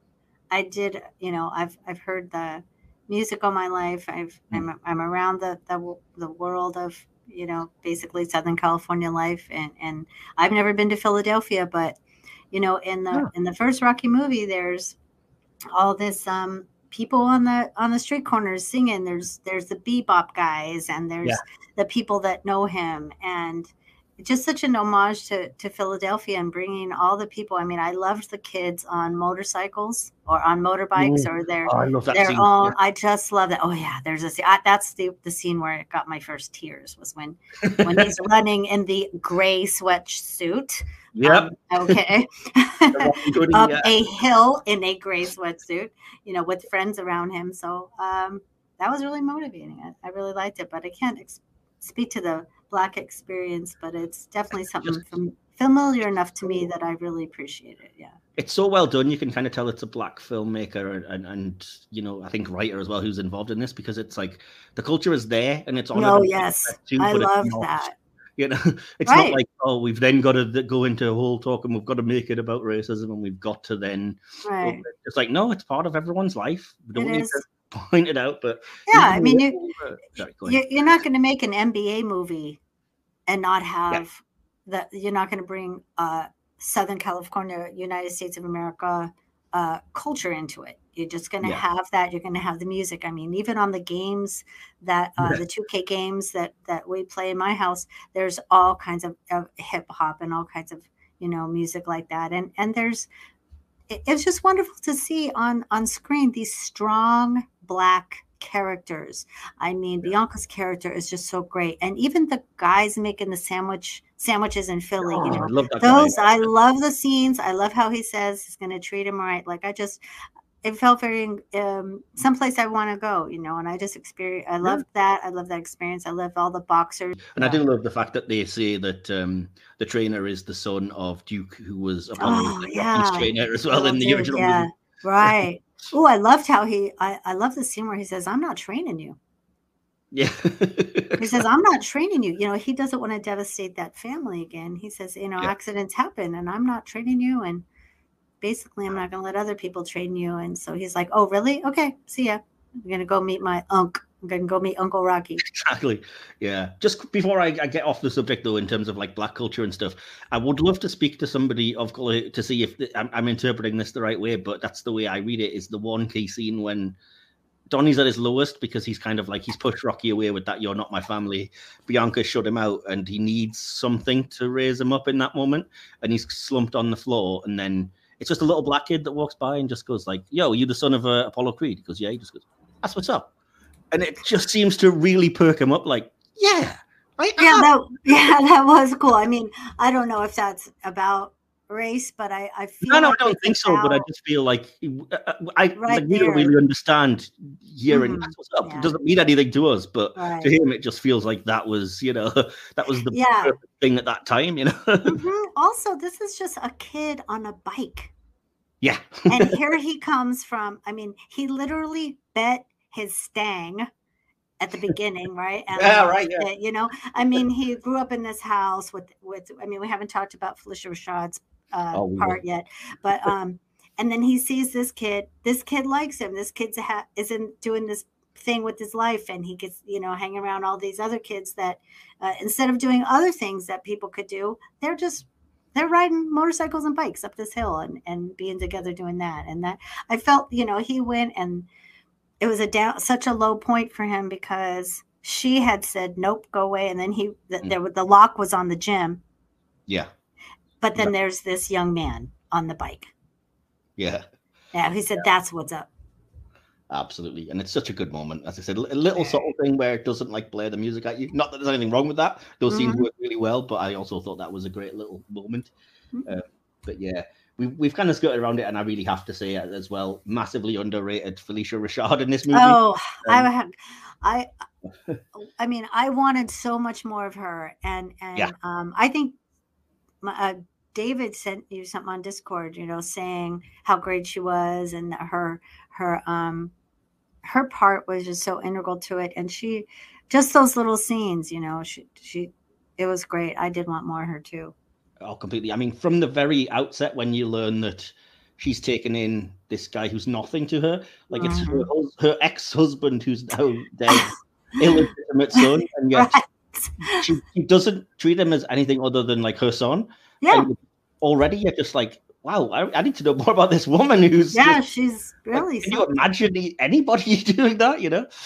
did, I've heard the music all my life. I'm around the world of basically Southern California life, and I've never been to Philadelphia, but in the first Rocky movie, there's all this people on the street corners singing. There's the bebop guys, and there's the people that know him, and just such an homage to Philadelphia and bringing all the people. I mean, I loved the kids on motorcycles or on motorbikes or their own. Yeah. I just love that. Oh yeah, there's a scene. That's the scene where it got my first tears, was when he's running in the gray sweatsuit. Yep. Okay. Up a hill in a gray sweatsuit, with friends around him. So that was really motivating. I really liked it, but I can't speak to the Black experience, but it's definitely something familiar enough to me that I really appreciate it. Yeah. It's so well done. You can kind of tell it's a Black filmmaker and I think writer as well who's involved in this, because it's like the culture is there and it's on. Oh yes, I love that. It's not like, we've then got to go into a whole talk and we've got to make it about racism and we've got to then. Right. It's like, no, it's part of everyone's life. We don't need to point it out, but I mean, you're not going to make an NBA movie and not have you're not going to bring Southern California, United States of America culture into it. You're just going to have that. You're going to have the music. I mean, even on the games the 2K games that we play in my house, there's all kinds of hip hop and all kinds of, music like that. And it's just wonderful to see on screen these strong Black characters. I mean, Bianca's character is just so great. And even the guys making the sandwiches in Philly, I love that I love the scenes. I love how he says he's going to treat him right. Like, it felt very someplace I want to go, and I just experienced. I loved that. I love that experience. I love all the boxers. And I do love the fact that they say that the trainer is the son of Duke, who was Rocky's trainer as well in the original movie. Right. Oh, I loved how I love the scene where he says, "I'm not training you." Yeah. He says, "I'm not training you." He doesn't want to devastate that family again. He says, accidents happen, and I'm not training you, and basically, I'm not going to let other people train you. And so he's like, "Oh, really? Okay, see ya. I'm going to go meet my unc." I'm going to go meet Uncle Rocky. Exactly. Yeah. Just before I get off the subject, though, in terms of like Black culture and stuff, I would love to speak to somebody of color to see if I'm interpreting this the right way, but that's the way I read it, is the one key scene when Donnie's at his lowest because he's kind of like, he's pushed Rocky away with that "you're not my family." Bianca shut him out and he needs something to raise him up in that moment. And he's slumped on the floor. And then it's just a little black kid that walks by and just goes like, "Yo, you the son of Apollo Creed?" He goes, "Yeah." He just goes, "That's what's up." And it just seems to really perk him up. Like, yeah, that was cool. I mean, I don't know if that's about race, but I feel no, I don't think so. But I just feel like we don't really understand hearing that's what's up. Yeah. It doesn't mean anything to us, but to him, it just feels like that was the perfect thing at that time. Also, this is just a kid on a bike. Yeah, and here he comes from. I mean, he literally bet his stang at the beginning, right? And it, I mean, he grew up in this house with. I mean, we haven't talked about Phylicia Rashad's part yet, but and then he sees this kid. This kid likes him. This kid isn't doing this thing with his life, and he gets hanging around all these other kids that instead of doing other things that people could do, they're riding motorcycles and bikes up this hill and being together doing that. And that I felt he went, and it was such a low point for him because she had said, "Nope, go away." And then the lock was on the gym. Yeah. But then there's this young man on the bike. Yeah. Yeah. He said, "That's what's up." Absolutely. And it's such a good moment. As I said, a little subtle thing where it doesn't like blare the music at you. Not that there's anything wrong with that. Those scenes work really well, but I also thought that was a great little moment. But yeah, we've kind of skirted around it, and I really have to say it as well, massively underrated Phylicia Rashad in this movie. Oh, I mean, I wanted so much more of her, and I think David sent you something on Discord, saying how great she was, and her part was just so integral to it, and she just those little scenes, it was great. I did want more of her too. Oh, completely. I mean, from the very outset, when you learn that she's taken in this guy who's nothing to her, like it's her ex-husband who's now dead, illegitimate son, and yet she doesn't treat him as anything other than like her son. Yeah. And already you're just like, wow, I need to know more about this woman who's she's really. Can you imagine anybody doing that?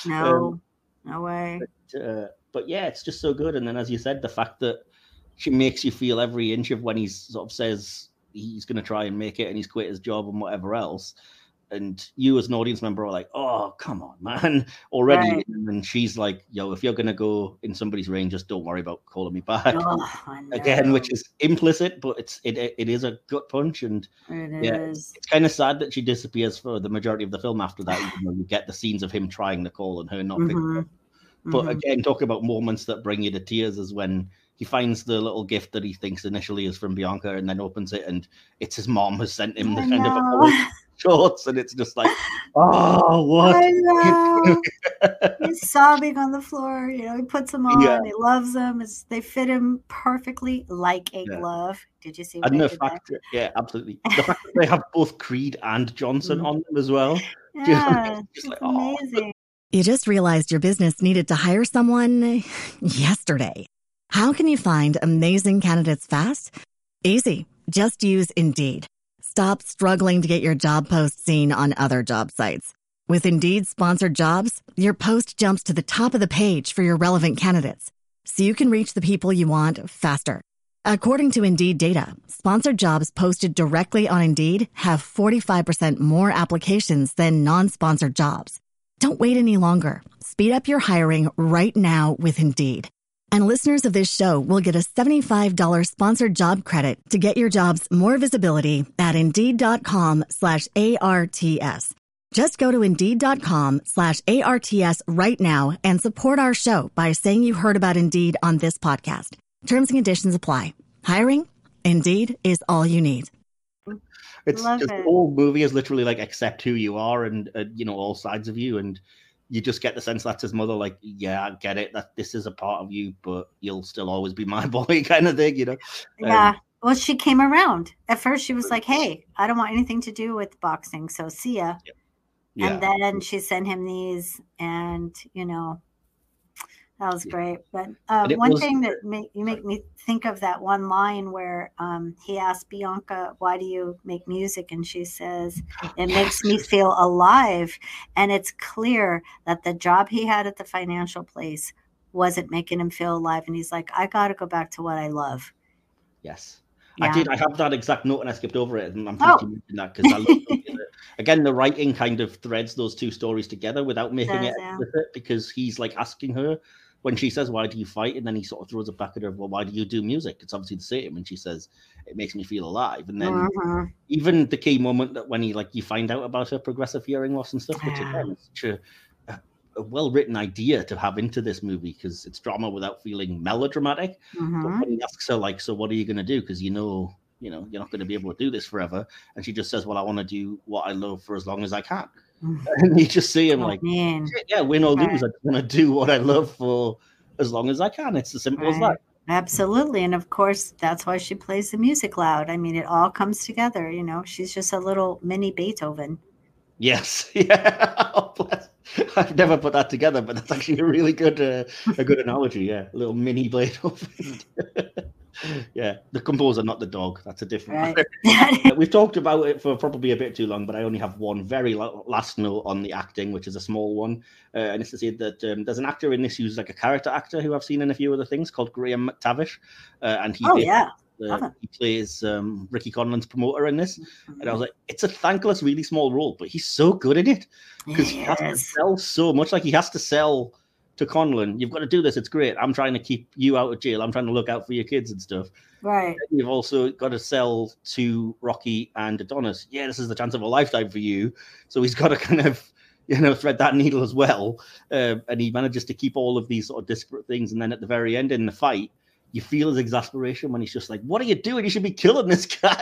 No way. But yeah, it's just so good. And then, as you said, the fact that she makes you feel every inch of when he sort of says he's going to try and make it and he's quit his job and whatever else. And you as an audience member are like, oh, come on, man, already. Right. And she's like, yo, if you're going to go in somebody's range, just don't worry about calling me back. Again, which is implicit, but it is a gut punch. And it's kind of sad that she disappears for the majority of the film after that. You get the scenes of him trying to call and her not picking up. But again, talk about moments that bring you to tears is when he finds the little gift that he thinks initially is from Bianca and then opens it and it's his mom has sent him the kind of shorts, and it's just like, oh, what? I know. He's sobbing on the floor. He puts them on. He loves them. They fit him perfectly like a glove. Did you see? And the fact, absolutely. The fact that they have both Creed and Johnson on them as well. Yeah, it's like, amazing. You just realized your business needed to hire someone yesterday. How can you find amazing candidates fast? Easy. Just use Indeed. Stop struggling to get your job post seen on other job sites. With Indeed sponsored jobs, your post jumps to the top of the page for your relevant candidates, so you can reach the people you want faster. According to Indeed data, sponsored jobs posted directly on Indeed have 45% more applications than non-sponsored jobs. Don't wait any longer. Speed up your hiring right now with Indeed. And listeners of this show will get a $75 sponsored job credit to get your jobs more visibility at Indeed.com/ARTS. Just go to Indeed.com/ARTS right now and support our show by saying you heard about Indeed on this podcast. Terms and conditions apply. Hiring? Indeed is all you need. It's just the whole movie is literally like accept who you are and all sides of you, and you just get the sense that's his mother, like, yeah, I get it, that this is a part of you, but you'll still always be my boy kind of thing, Yeah. Well, she came around. At first, she was like, hey, I don't want anything to do with boxing, so see ya. And then she sent him these, and that was great. But one thing that make me think of that one line where he asked Bianca, "Why do you make music?" And she says, "It makes me feel alive." And it's clear that the job he had at the financial place wasn't making him feel alive. And he's like, "I got to go back to what I love." Yes. Yeah. I did. I have that exact note and I skipped over it. And I'm glad you mentioned that because I love again, the writing kind of threads those two stories together without making it explicit, because he's like asking her when she says, "Why do you fight?" And then he sort of throws it back at her, "Well, why do you do music?" It's obviously the same. And she says, "It makes me feel alive." And then even the key moment that when you find out about her progressive hearing loss and stuff, which again is such a well-written idea to have into this movie, because it's drama without feeling melodramatic. But when he asks her, so what are you going to do? Because you're not going to be able to do this forever. And she just says, "Well, I want to do what I love for as long as I can." And you just see him win or lose, I want to do what I love for as long as I can. It's as simple as that. Absolutely. And of course, that's why she plays the music loud. I mean, it all comes together. She's just a little mini Beethoven. Yes. Yeah. Oh, bless. I've never put that together, but that's actually a really good analogy. Yeah, a little mini Beethoven. Yeah, the composer, not the dog. That's a different one. We've talked about it for probably a bit too long, but I only have one very last note on the acting, which is a small one. And it's to say that there's an actor in this who's like a character actor who I've seen in a few other things called Graham McTavish. And he he plays Ricky Conlon's promoter in this. And I was like, it's a thankless, really small role, but he's so good in it because he has to sell so much. Like he has to sell to Conlon, "You've got to do this. It's great. I'm trying to keep you out of jail. I'm trying to look out for your kids and stuff." Right. And you've also got to sell to Rocky and Adonis. "Yeah, this is the chance of a lifetime for you." So he's got to kind of, thread that needle as well. And he manages to keep all of these sort of disparate things. And then at the very end in the fight, you feel his exasperation when he's just like, "What are you doing? You should be killing this guy."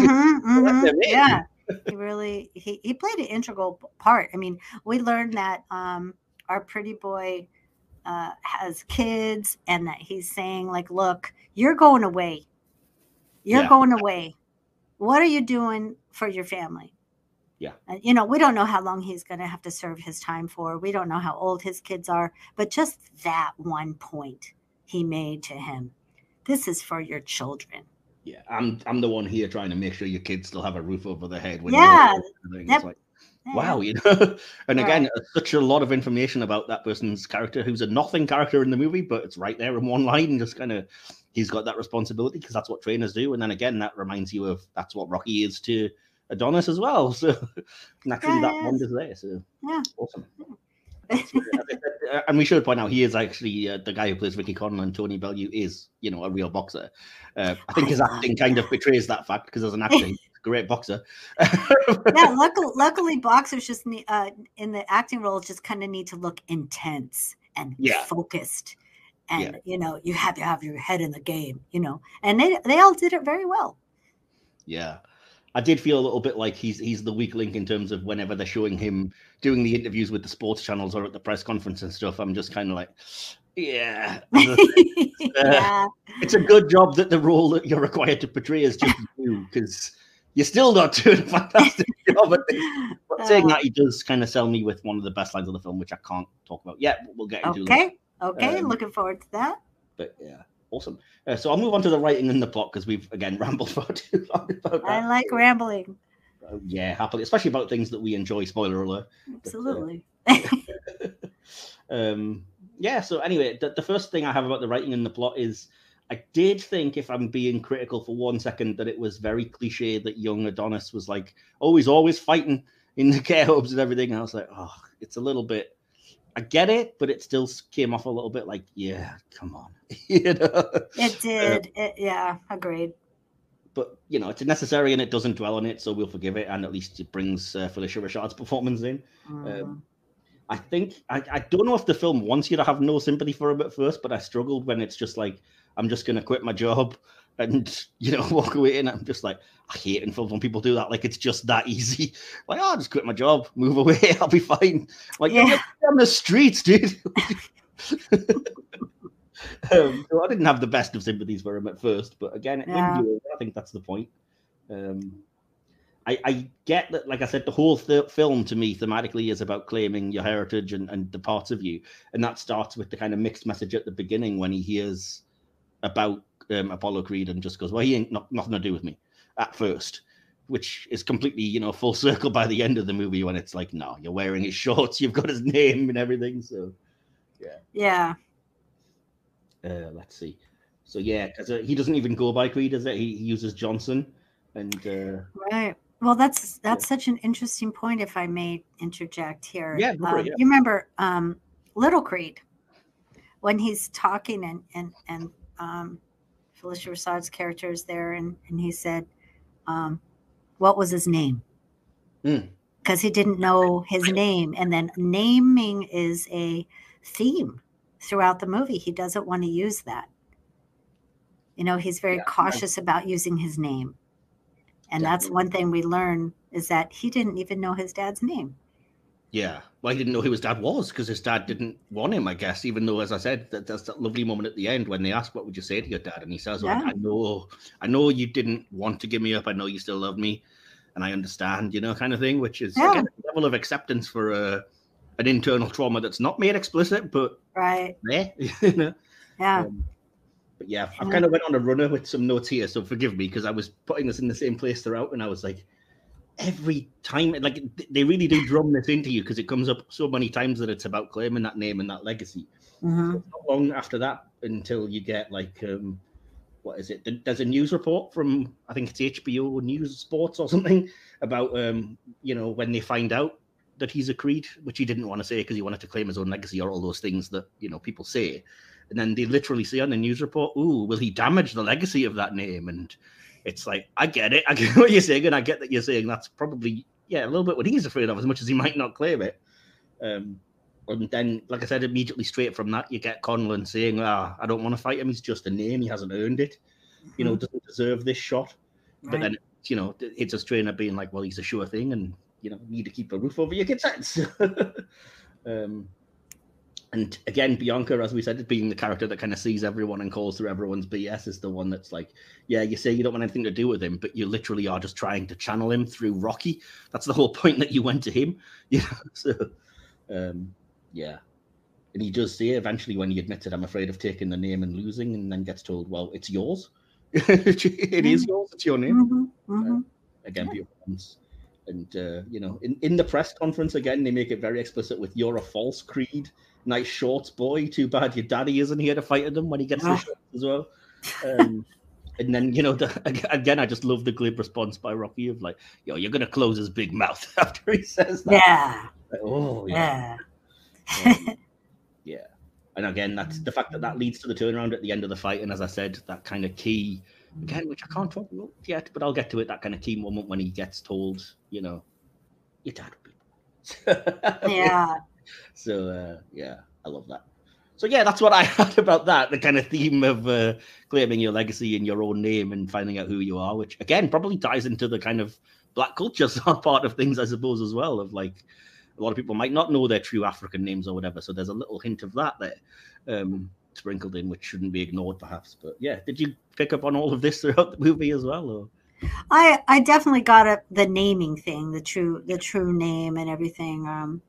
Yeah. He really, he played an integral part. I mean, we learned that our pretty boy has kids, and that he's saying "Look, you're going away. You're going away. What are you doing for your family?" Yeah. We don't know how long he's going to have to serve his time for. We don't know how old his kids are, but just that one point he made to him, "This is for your children." Yeah. I'm the one here trying to make sure your kids still have a roof over their head. When it's like, wow, and again, such a lot of information about that person's character, who's a nothing character in the movie, but it's right there in one line. Just kind of, he's got that responsibility because that's what trainers do. And then again, that reminds you of that's what Rocky is to Adonis as well. So naturally, that bond is there. So awesome. And we should point out he is actually the guy who plays Ricky Conlon. Tony Bellew is, a real boxer. I think his acting kind of betrays that fact, because as an actor, he's a great boxer. Luckily, boxers just need, in the acting roles just kind of need to look intense and focused, and you have to have your head in the game, and they all did it very well. Yeah. I did feel a little bit like he's the weak link in terms of whenever they're showing him doing the interviews with the sports channels or at the press conference and stuff. I'm just kind of like, it's a good job that the role that you're required to portray is just you, because you're still not doing a fantastic job at this. But saying that, he does kind of sell me with one of the best lines of the film, which I can't talk about yet, but we'll get into it. Okay, looking forward to that. But yeah. Awesome. So I'll move on to the writing and the plot, because we've, again, rambled for too long about that. I like rambling. Yeah, happily, especially about things that we enjoy. Spoiler alert. Absolutely. So anyway, the first thing I have about the writing and the plot is I did think, if I'm being critical for 1 second, that it was very cliche that young Adonis was like, he's always fighting in the care homes and everything. And I was like, it's a little bit, I get it, but it still came off a little bit like, come on. It did. Agreed. But, it's necessary and it doesn't dwell on it, so we'll forgive it. And at least it brings Phylicia Rashad's performance in. I think, I don't know if the film wants you to have no sympathy for him at first, but I struggled when it's just like, I'm just going to quit my job and, walk away. And I'm just like, I hate in films when people do that. Like, it's just that easy. Like, I'll just quit my job, move away, I'll be fine. Like, you're on the streets, dude. So I didn't have the best of sympathies for him at first, but again, I think that's the point. I get that, like I said, the whole film to me thematically is about claiming your heritage and the parts of you. And that starts with the kind of mixed message at the beginning when he hears about Apollo Creed and just goes, well, he ain't nothing to do with me at first, which is completely, you know, full circle by the end of the movie when it's like, no, you're wearing his shorts, you've got his name and everything. So, yeah. Let's see. So, yeah, because he doesn't even go by Creed, is it? He uses Johnson. And right. Well, that's such an interesting point, if I may interject here. Yeah, you remember Little Creed when he's talking and Felicia Rassad's character is there, and he said, what was his name? Because he didn't know his name. And then naming is a theme throughout the movie. He doesn't want to use that. You know, he's very cautious about using his name. And that's one thing we learn is that he didn't even know his dad's name. Yeah. Well, he didn't know who his dad was because his dad didn't want him, I guess, even though, as I said, that's that lovely moment at the end when they ask, what would you say to your dad? And he says, well, I know you didn't want to give me up. I know you still love me. And I understand, you know, kind of thing, which is again, a level of acceptance for an internal trauma that's not made explicit, but there, you know? Yeah. But yeah, I've kind of went on a runner with some notes here, so forgive me, because I was putting this in the same place throughout, and I was like, every time, like, they really do drum this into you, because it comes up so many times that it's about claiming that name and that legacy. Mm-hmm. So not long after that until you get, like, what is it? There's a news report from, I think it's HBO News Sports or something, about, you know, when they find out that he's a Creed, which he didn't want to say because he wanted to claim his own legacy or all those things that, you know, people say. And then they literally say on the news report, ooh, will he damage the legacy of that name? And it's like, I get it. I get what you're saying. And I get that you're saying that's probably, a little bit what he's afraid of, as much as he might not claim it. And then, like I said, immediately straight from that, you get Conlon saying, I don't want to fight him. He's just a name. He hasn't earned it. You know, doesn't deserve this shot. Right. But then, you know, it's his trainer being like, well, he's a sure thing. And, you know, you need to keep a roof over your kids' heads. And again, Bianca, as we said, being the character that kind of sees everyone and calls through everyone's BS, is the one that's like, you say you don't want anything to do with him, but you literally are just trying to channel him through Rocky. That's the whole point that you went to him. You know? So, And he does say eventually when he admits it, I'm afraid of taking the name and losing, and then gets told, well, it's yours. It is yours. It's your name. Again, beautiful. And, you know, in the press conference, again, they make it very explicit with, you're a false Creed. Nice shorts, boy. Too bad your daddy isn't here to fight them when he gets the shorts as well. And then, you know, again, I just love the glib response by Rocky of like, you're going to close his big mouth after he says that. Yeah. Like, oh, yeah. Yeah. And again, that's the fact that leads to the turnaround at the end of the fight. And as I said, that kind of key, again, which I can't talk about yet, but I'll get to it, that kind of key moment when he gets told, you know, your dad will be. Yeah. So, I love that. So, that's what I had about that, the kind of theme of claiming your legacy in your own name and finding out who you are, which, again, probably ties into the kind of black culture part of things, I suppose, as well, of like, a lot of people might not know their true African names or whatever, so there's a little hint of that there sprinkled in, which shouldn't be ignored, perhaps. But, did you pick up on all of this throughout the movie as well? Or? I definitely got the naming thing, the true name and everything.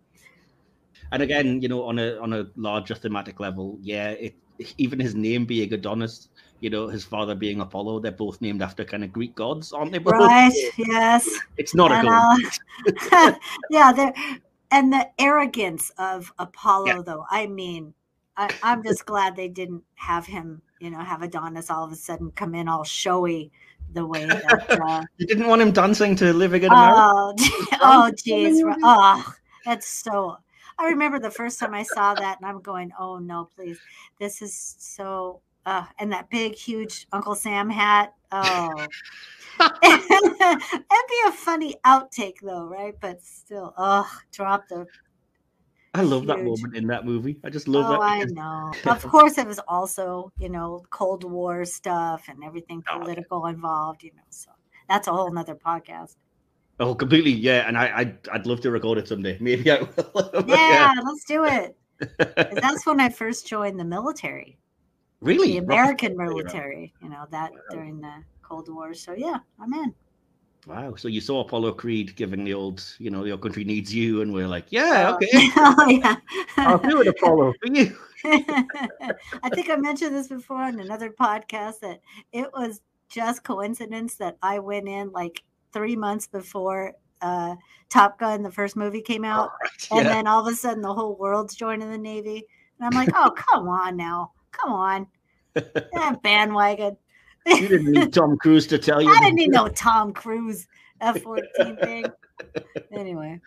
And again, you know, on a larger thematic level, even his name being Adonis, you know, his father being Apollo, they're both named after kind of Greek gods, aren't they? Right. Yes. It's not a god. And the arrogance of Apollo, though. I mean, I'm just glad they didn't have him, you know, have Adonis all of a sudden come in all showy the way that. You didn't want him dancing to Living in America? Oh, geez. Oh, that's so. I remember the first time I saw that, and I'm going, "Oh no, please! This is so." And that big, huge Uncle Sam hat. Oh, it'd be a funny outtake, though, right? But still, drop the. I love that moment in that movie. I just love that. Oh, I know. Of course, it was also, you know, Cold War stuff and everything political involved. You know, so that's a whole nother podcast. Oh, completely, yeah. And I'd love to record it someday. Maybe I will. Yeah, let's do it. That's when I first joined the military. Really? The American military, you know, that during the Cold War. So, yeah, I'm in. Wow. So you saw Apollo Creed giving the old, your country needs you, and we're like, yeah, okay, Oh, yeah. I'll do it, Apollo, for you. I think I mentioned this before on another podcast that it was just coincidence that I went in like 3 months before Top Gun, the first movie, came out. Right, And yeah. then all of a sudden the whole world's joining the Navy. And I'm like, oh, come on now. Come on. That bandwagon. You didn't need Tom Cruise to tell you. I didn't need no Tom Cruise F-14 thing. Anyway.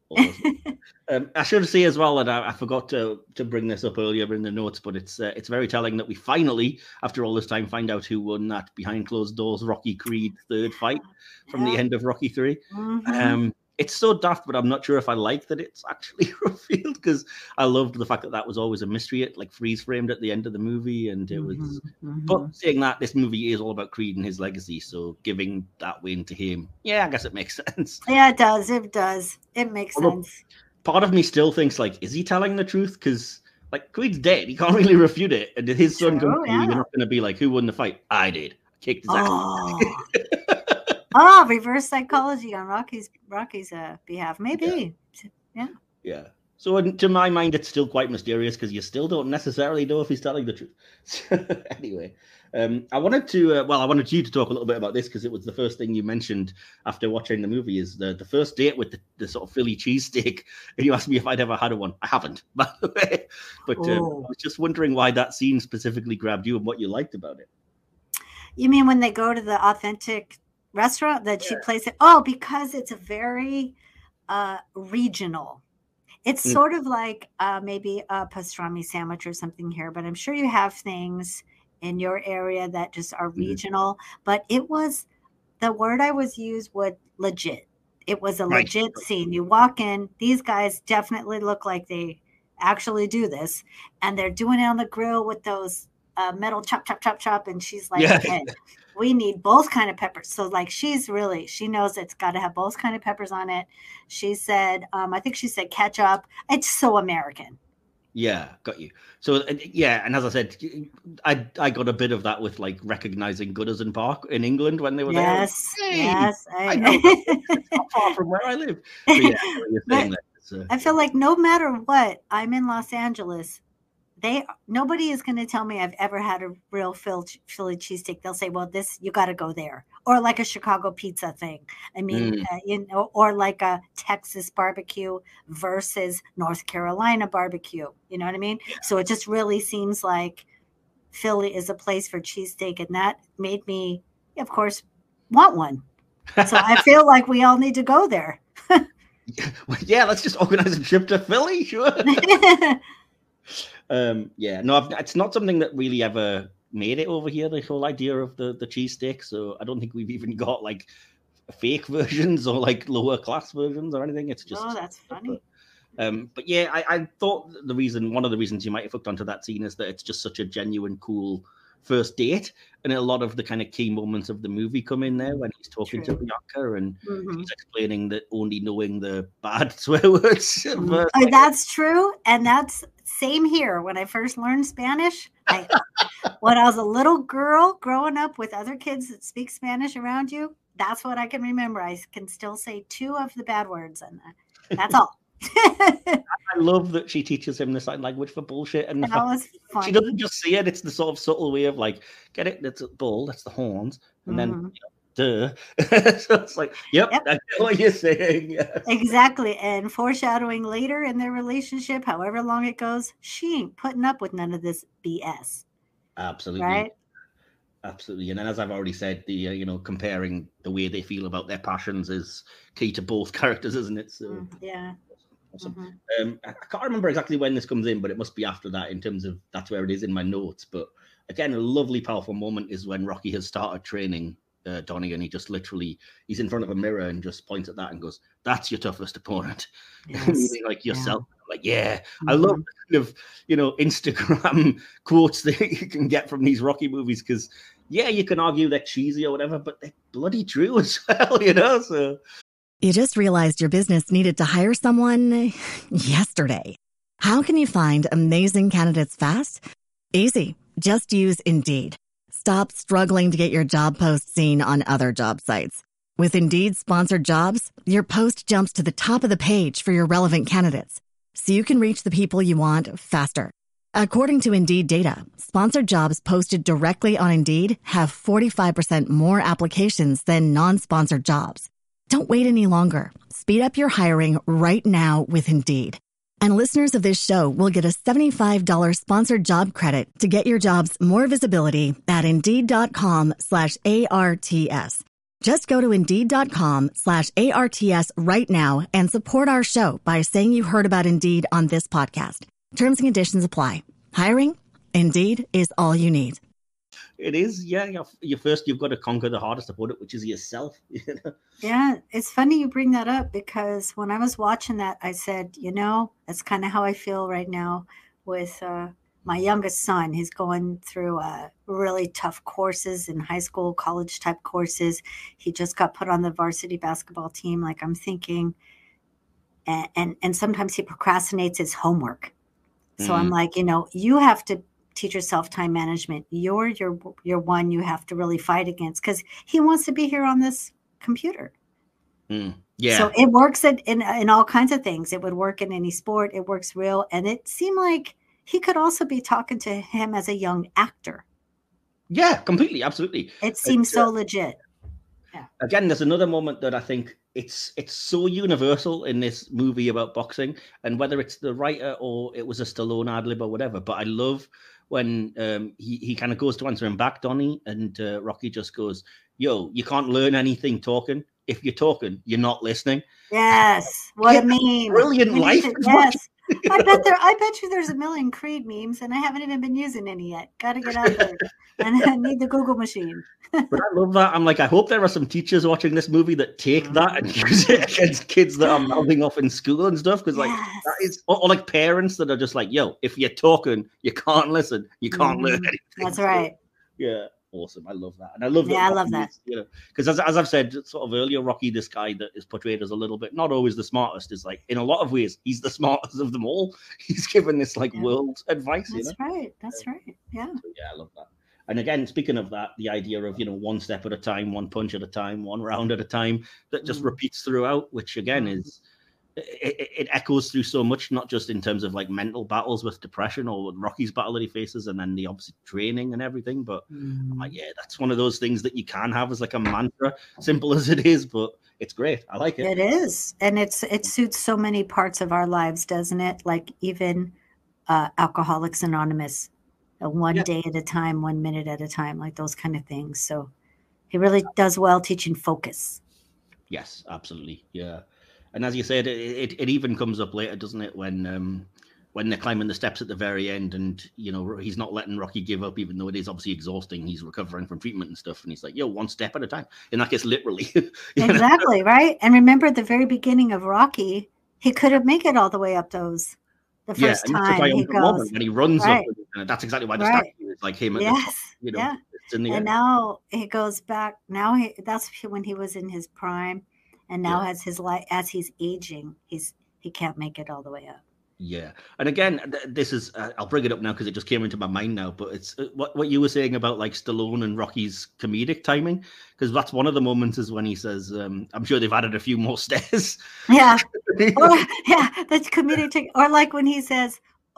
I should say as well that I forgot to bring this up earlier in the notes, but it's very telling that we finally, after all this time, find out who won that behind closed doors Rocky Creed third fight from the end of Rocky 3. Mm-hmm. It's so daft, but I'm not sure if I like that it's actually revealed, because I loved the fact that was always a mystery. It like freeze framed at the end of the movie, and it was. Mm-hmm. But saying that, this movie is all about Creed and his legacy, so giving that win to him, yeah, I guess it makes sense. Yeah, it does. It does. It makes sense. Part of me still thinks, like, is he telling the truth? Because like Creed's dead, he can't really refute it, and his son comes to you, you're not going to be like, who won the fight? I did. I kicked his ass. Oh, reverse psychology on Rocky's behalf. Maybe. Yeah. So to my mind, it's still quite mysterious because you still don't necessarily know if he's telling the truth. Anyway, I wanted you to talk a little bit about this because it was the first thing you mentioned after watching the movie is the first date with the sort of Philly cheesesteak. And you asked me if I'd ever had one. I haven't, by the way. But I was just wondering why that scene specifically grabbed you and what you liked about it. You mean when they go to the authentic restaurant that she plays it? Oh, because it's a very regional. It's sort of like maybe a pastrami sandwich or something here, but I'm sure you have things in your area that just are regional. But it was, the word I was used was legit. It was a legit scene. You walk in, these guys definitely look like they actually do this, and they're doing it on the grill with those metal chop, chop, chop, chop. And she's like, okay, we need both kind of peppers. So like, she knows it's got to have both kind of peppers on it. She said, I think she said ketchup. It's so American. Yeah, got you. So yeah, and as I said, I got a bit of that with like recognizing Goodison Park in England when they were there. Yes. I know it's not far from where I live. So yeah, you're saying that. I feel like no matter what, I'm in Los Angeles. Nobody is going to tell me I've ever had a real Philly cheesesteak. They'll say, well, you got to go there. Or like a Chicago pizza thing. I mean, or like a Texas barbecue versus North Carolina barbecue. You know what I mean? Yeah. So it just really seems like Philly is a place for cheesesteak. And that made me, of course, want one. So I feel like we all need to go there. Yeah, let's just organize a trip to Philly. Sure. It's not something that really ever made it over here, the whole idea of the cheesesteak. So I don't think we've even got like fake versions or like lower class versions or anything. It's just that's funny. But yeah, I thought one of the reasons you might have hooked onto that scene is that it's just such a genuine, cool first date, and a lot of the kind of key moments of the movie come in there when he's talking to Bianca and he's explaining that only knowing the bad swear words. That's true, and that's same here. When I first learned Spanish, when I was a little girl growing up with other kids that speak Spanish around you, that's what I can remember. I can still say 2 of the bad words, and that's all. I love that she teaches him the sign language for bullshit, and that was funny. She doesn't just say it; it's the sort of subtle way of like, get it? That's a bull. That's the horns, and then duh. So it's like, yep, I know what you're saying. Yes. Exactly, and foreshadowing later in their relationship, however long it goes, she ain't putting up with none of this BS. Absolutely, right? Absolutely, and then as I've already said, the comparing the way they feel about their passions is key to both characters, isn't it? So yeah. Awesome. I can't remember exactly when this comes in, but it must be after that in terms of that's where it is in my notes. But again, a lovely, powerful moment is when Rocky has started training Donnie, and he just he's in front of a mirror and just points at that and goes, "That's your toughest opponent." Yes. Like yourself. Yeah. Like, yeah, I love the kind of Instagram quotes that you can get from these Rocky movies because you can argue they're cheesy or whatever, but they're bloody true as well, So. You just realized your business needed to hire someone yesterday. How can you find amazing candidates fast? Easy. Just use Indeed. Stop struggling to get your job post seen on other job sites. With Indeed sponsored jobs, your post jumps to the top of the page for your relevant candidates, so you can reach the people you want faster. According to Indeed data, sponsored jobs posted directly on Indeed have 45% more applications than non-sponsored jobs. Don't wait any longer. Speed up your hiring right now with Indeed. And listeners of this show will get a $75 sponsored job credit to get your jobs more visibility at Indeed.com/ARTS. Just go to Indeed.com/ARTS right now and support our show by saying you heard about Indeed on this podcast. Terms and conditions apply. Hiring? Indeed is all you need. It is, yeah. You've got to conquer the hardest about it, which is yourself. Yeah, it's funny you bring that up because when I was watching that, I said, that's kind of how I feel right now with my youngest son. He's going through really tough courses in high school, college type courses. He just got put on the varsity basketball team. Like I'm thinking, and sometimes he procrastinates his homework. So I'm like, you have to teach yourself time management. You're one you have to really fight against because he wants to be here on this computer. Yeah. So it works in all kinds of things. It would work in any sport. It works real. And it seemed like he could also be talking to him as a young actor. Yeah, completely. Absolutely. It seems so legit. Yeah. Again, there's another moment that I think it's so universal in this movie about boxing, and whether it's the writer or it was a Stallone ad lib or whatever. But I love when he kind of goes to answer him back, Donnie, and Rocky just goes, "Yo, you can't learn anything talking. If you're talking, you're not listening." Yes, what a meme! Brilliant life. Yes. I bet you there's a million Creed memes, and I haven't even been using any yet. Got to get out there, and I need the Google machine. But I love that. I'm like, I hope there are some teachers watching this movie that take that and use it against kids that are mouthing off in school and stuff. Because that is, or like parents that are just like, "Yo, if you're talking, you can't listen. You can't learn anything." That's right. Yeah. Awesome. I love that. And I love that. Yeah, I love that. Because as I've said sort of earlier, Rocky, this guy that is portrayed as a little bit, not always the smartest, is like, in a lot of ways, he's the smartest of them all. He's given this world advice. That's right. That's right. Yeah. So, yeah, I love that. And again, speaking of that, the idea of, one step at a time, one punch at a time, one round at a time, that just repeats throughout, which again is, it echoes through so much, not just in terms of like mental battles with depression or with Rocky's battle that he faces and then the opposite training and everything. But that's one of those things that you can have as like a mantra, simple as it is, but it's great. I like it. It is. And it suits so many parts of our lives, doesn't it? Like even Alcoholics Anonymous, one day at a time, 1 minute at a time, like those kind of things. So he really does well teaching focus. Yes, absolutely. Yeah. And as you said, it even comes up later, doesn't it? When they're climbing the steps at the very end, and he's not letting Rocky give up, even though it is obviously exhausting. He's recovering from treatment and stuff, and he's like, "Yo, one step at a time." In that case, literally. Exactly right. And remember, at the very beginning of Rocky, he couldn't make it all the way up those. The first time he goes, when he runs up, and that's exactly why the statue is like him. Yes, it's in the and now he goes back. Now that's when he was in his prime. And now as he's aging, he can't make it all the way up. Yeah. And again, this is, I'll bring it up now because it just came into my mind now, but it's what you were saying about like Stallone and Rocky's comedic timing, because that's one of the moments is when he says, I'm sure they've added a few more stairs. Yeah. That's comedic. Or like when he says,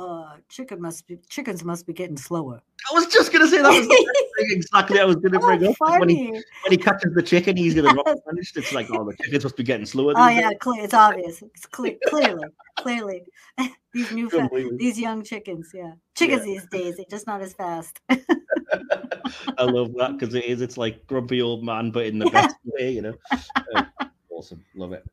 chickens must be getting slower. I was just going to say that was the thing exactly I was going to bring up. When he catches the chicken, he's going to rock vanished. It's like, the chickens must be getting slower. It's obvious. It's clearly. These young chickens, chickens these days, they're just not as fast. I love that because it's like grumpy old man, but in the best way, Awesome, love it.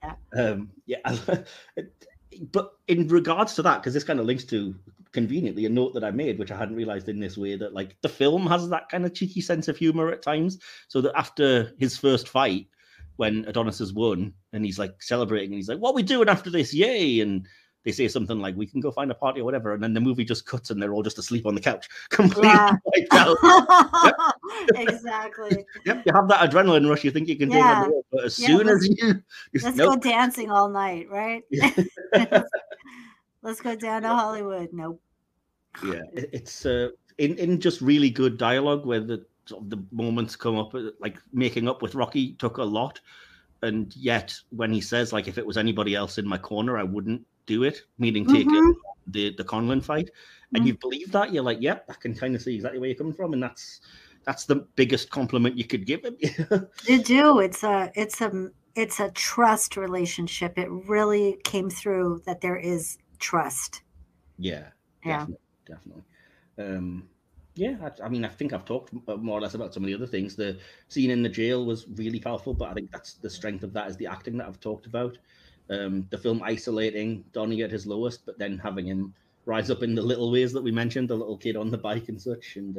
But in regards to that, because this kind of links to conveniently a note that I made, which I hadn't realized in this way, that like the film has that kind of cheeky sense of humor at times. So that after his first fight, when Adonis has won and he's like celebrating and he's like, "What are we doing after this? Yay!" And they say something like, "We can go find a party or whatever." And then the movie just cuts and they're all just asleep on the couch. Completely wiped out. Exactly. Yep. You have that adrenaline rush. You think you can take on the road, but as soon as let's go dancing all night, right? Let's go down to Hollywood. Nope. Yeah. It's in just really good dialogue where the moments come up, like making up with Rocky took a lot. and yet when he says, like, if it was anybody else in my corner, I wouldn't do it, meaning take it, the Conlon fight, and you believe that, you're like, yep, I can kind of see exactly where you're coming from, and that's the biggest compliment you could give him. You do. It's a trust relationship. It really came through that there is trust. Yeah. Definitely. I mean, I think I've talked more or less about some of the other things. The scene in the jail was really powerful, but I think that's the strength of that is the acting that I've talked about. The film isolating Donnie at his lowest, but then having him rise up in the little ways that we mentioned, the little kid on the bike and such. And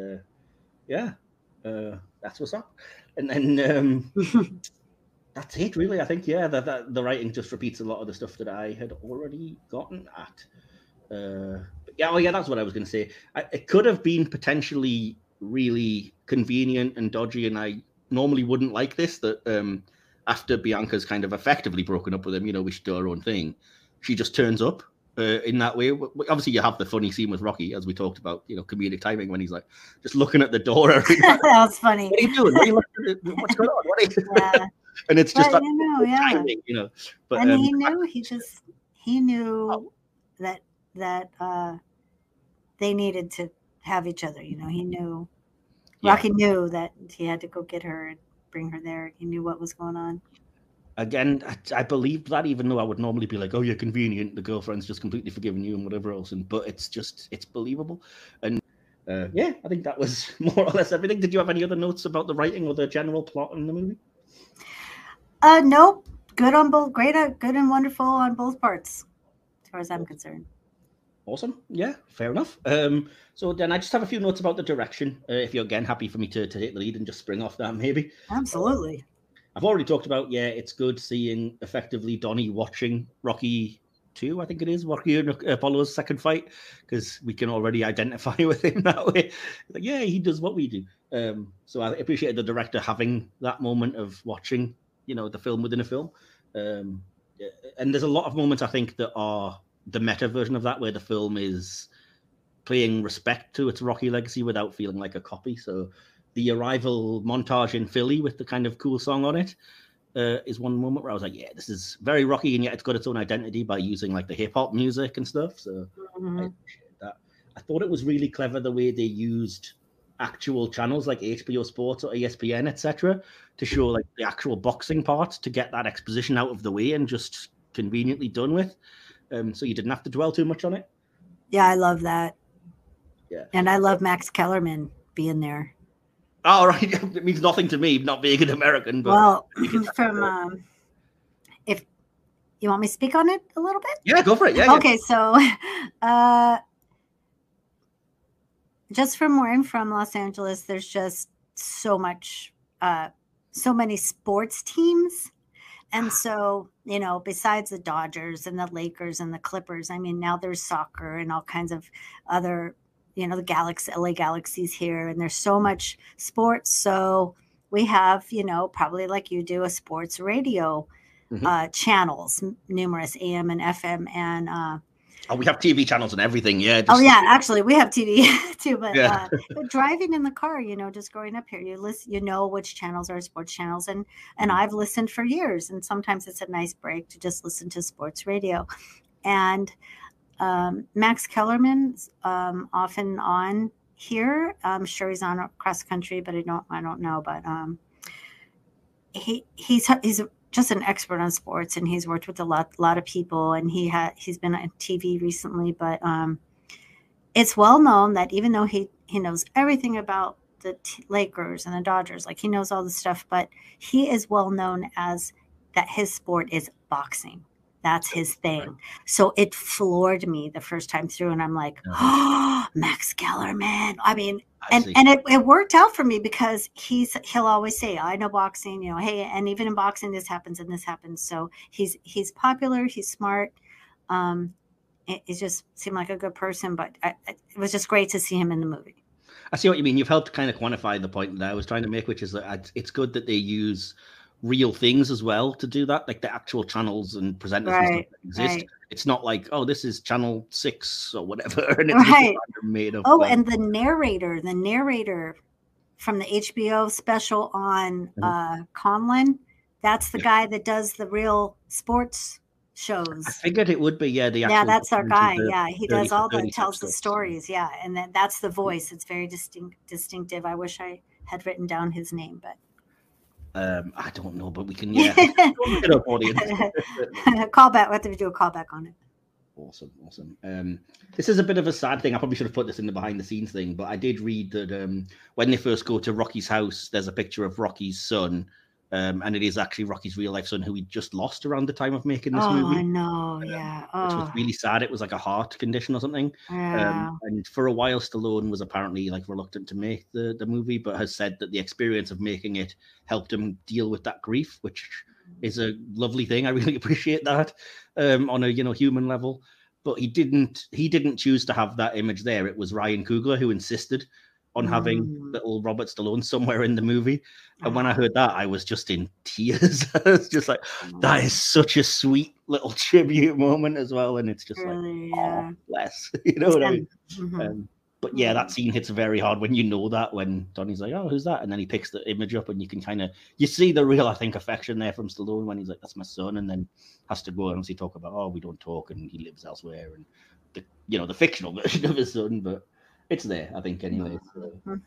that's what's up. And then that's it, really. I think, that the writing just repeats a lot of the stuff that I had already gotten at. That's what I was going to say. It could have been potentially really convenient and dodgy, and I normally wouldn't like this, that after Bianca's kind of effectively broken up with him, we should do our own thing, she just turns up in that way. Obviously, you have the funny scene with Rocky, as we talked about, comedic timing, when he's like just looking at the door. That was funny. What are you doing? What's going on? What are you? Yeah. And it's just timing, But, and he knew that they needed to have each other. He knew, Rocky knew that he had to go get her and bring her there. He knew what was going on. Again, I believed that, even though I would normally be like, oh, you're convenient, the girlfriend's just completely forgiven you and whatever else. But it's believable. And I think that was more or less everything. Did you have any other notes about the writing or the general plot in the movie? Nope. Good on both. Great, good and wonderful on both parts, as far as I'm concerned. Awesome. Yeah, fair enough. So then I just have a few notes about the direction. If you're, again, happy for me to take the lead and just spring off that, maybe. Absolutely. I've already talked about, it's good seeing effectively Donnie watching Rocky 2, I think it is, Rocky and Apollo's second fight, because we can already identify with him that way. Like, he does what we do. So I appreciated the director having that moment of watching, the film within a film. And there's a lot of moments, I think, that are the meta version of that, where the film is paying respect to its Rocky legacy without feeling like a copy. So the arrival montage in Philly with the kind of cool song on it is one moment where I was like, this is very Rocky, and yet it's got its own identity by using like the hip hop music and stuff. So I appreciate that. I thought it was really clever the way they used actual channels like HBO Sports or ESPN, etc., to show like the actual boxing part, to get that exposition out of the way and just conveniently done with. So you didn't have to dwell too much on it. Yeah, I love that. Yeah. And I love Max Kellerman being there. Oh, right. It means nothing to me, not being an American. But well, if you want me to speak on it a little bit? Yeah, go for it. Yeah. Okay, so just from where I'm from, Los Angeles, there's just so many sports teams. And so, besides the Dodgers and the Lakers and the Clippers, I mean, now there's soccer and all kinds of other, the LA Galaxies here, and there's so much sports. So we have, probably like you do, a sports radio channels, numerous AM and FM, and we have TV channels and everything. Yeah. Actually, we have TV too. But, but driving in the car, just growing up here, you listen, which channels are sports channels, and I've listened for years. And sometimes it's a nice break to just listen to sports radio. And Max Kellerman's often on here. I'm sure he's on across the country, but I don't know. But he's just an expert on sports, and he's worked with a lot of people, and he's been on TV recently. But it's well known that even though he knows everything about the Lakers and the Dodgers, like he knows all the stuff, but he is well known as that his sport is boxing. That's his thing. So it floored me the first time through, and I'm like, oh, Max Kellerman. I mean, and it worked out for me, because he'll always say, I know boxing, hey, and even in boxing, this happens and this happens. So he's popular, he's smart. It just seemed like a good person, but it was just great to see him in the movie. I see what you mean. You've helped kind of quantify the point that I was trying to make, which is that it's good that they use real things as well to do that, like the actual channels and presenters and stuff that exist. Right. It's not like, oh, this is channel 6 or whatever, and it's made up. And the narrator from the HBO special on Conlon, That's the guy that does the real sports shows. I figured it would be, yeah. That's our guy. Yeah, he does all the 30 tells the stuff, stories. Yeah, and then that's the voice. It's very distinctive. I wish I had written down his name, but I don't know, but we can look it up, audience. Callback. We have to do a callback on it. Awesome. This is a bit of a sad thing. I probably should have put this in the behind the scenes thing, but I did read that when they first go to Rocky's house, there's a picture of Rocky's son, and it is actually Rocky's real life son who he just lost around the time of making this movie. Oh no, yeah. Which was really sad. It was like a heart condition or something. Yeah. And for a while, Stallone was apparently like reluctant to make the movie, but has said that the experience of making it helped him deal with that grief, which is a lovely thing. I really appreciate that on a human level. But he didn't choose to have that image there. It was Ryan Coogler who insisted on having little Robert Stallone somewhere in the movie. And when I heard that, I was just in tears. I was just like, that is such a sweet little tribute moment as well. And it's just really, oh, bless. You know what I mean? Mm-hmm. But yeah, that scene hits very hard when you know that, when Donnie's like, oh, who's that? And then he picks the image up and you can you see the real, I think, affection there from Stallone when he's like, that's my son. And then has to go and obviously talk about, oh, we don't talk and he lives elsewhere. And the fictional version of his son, but it's there, I think, anyway. So,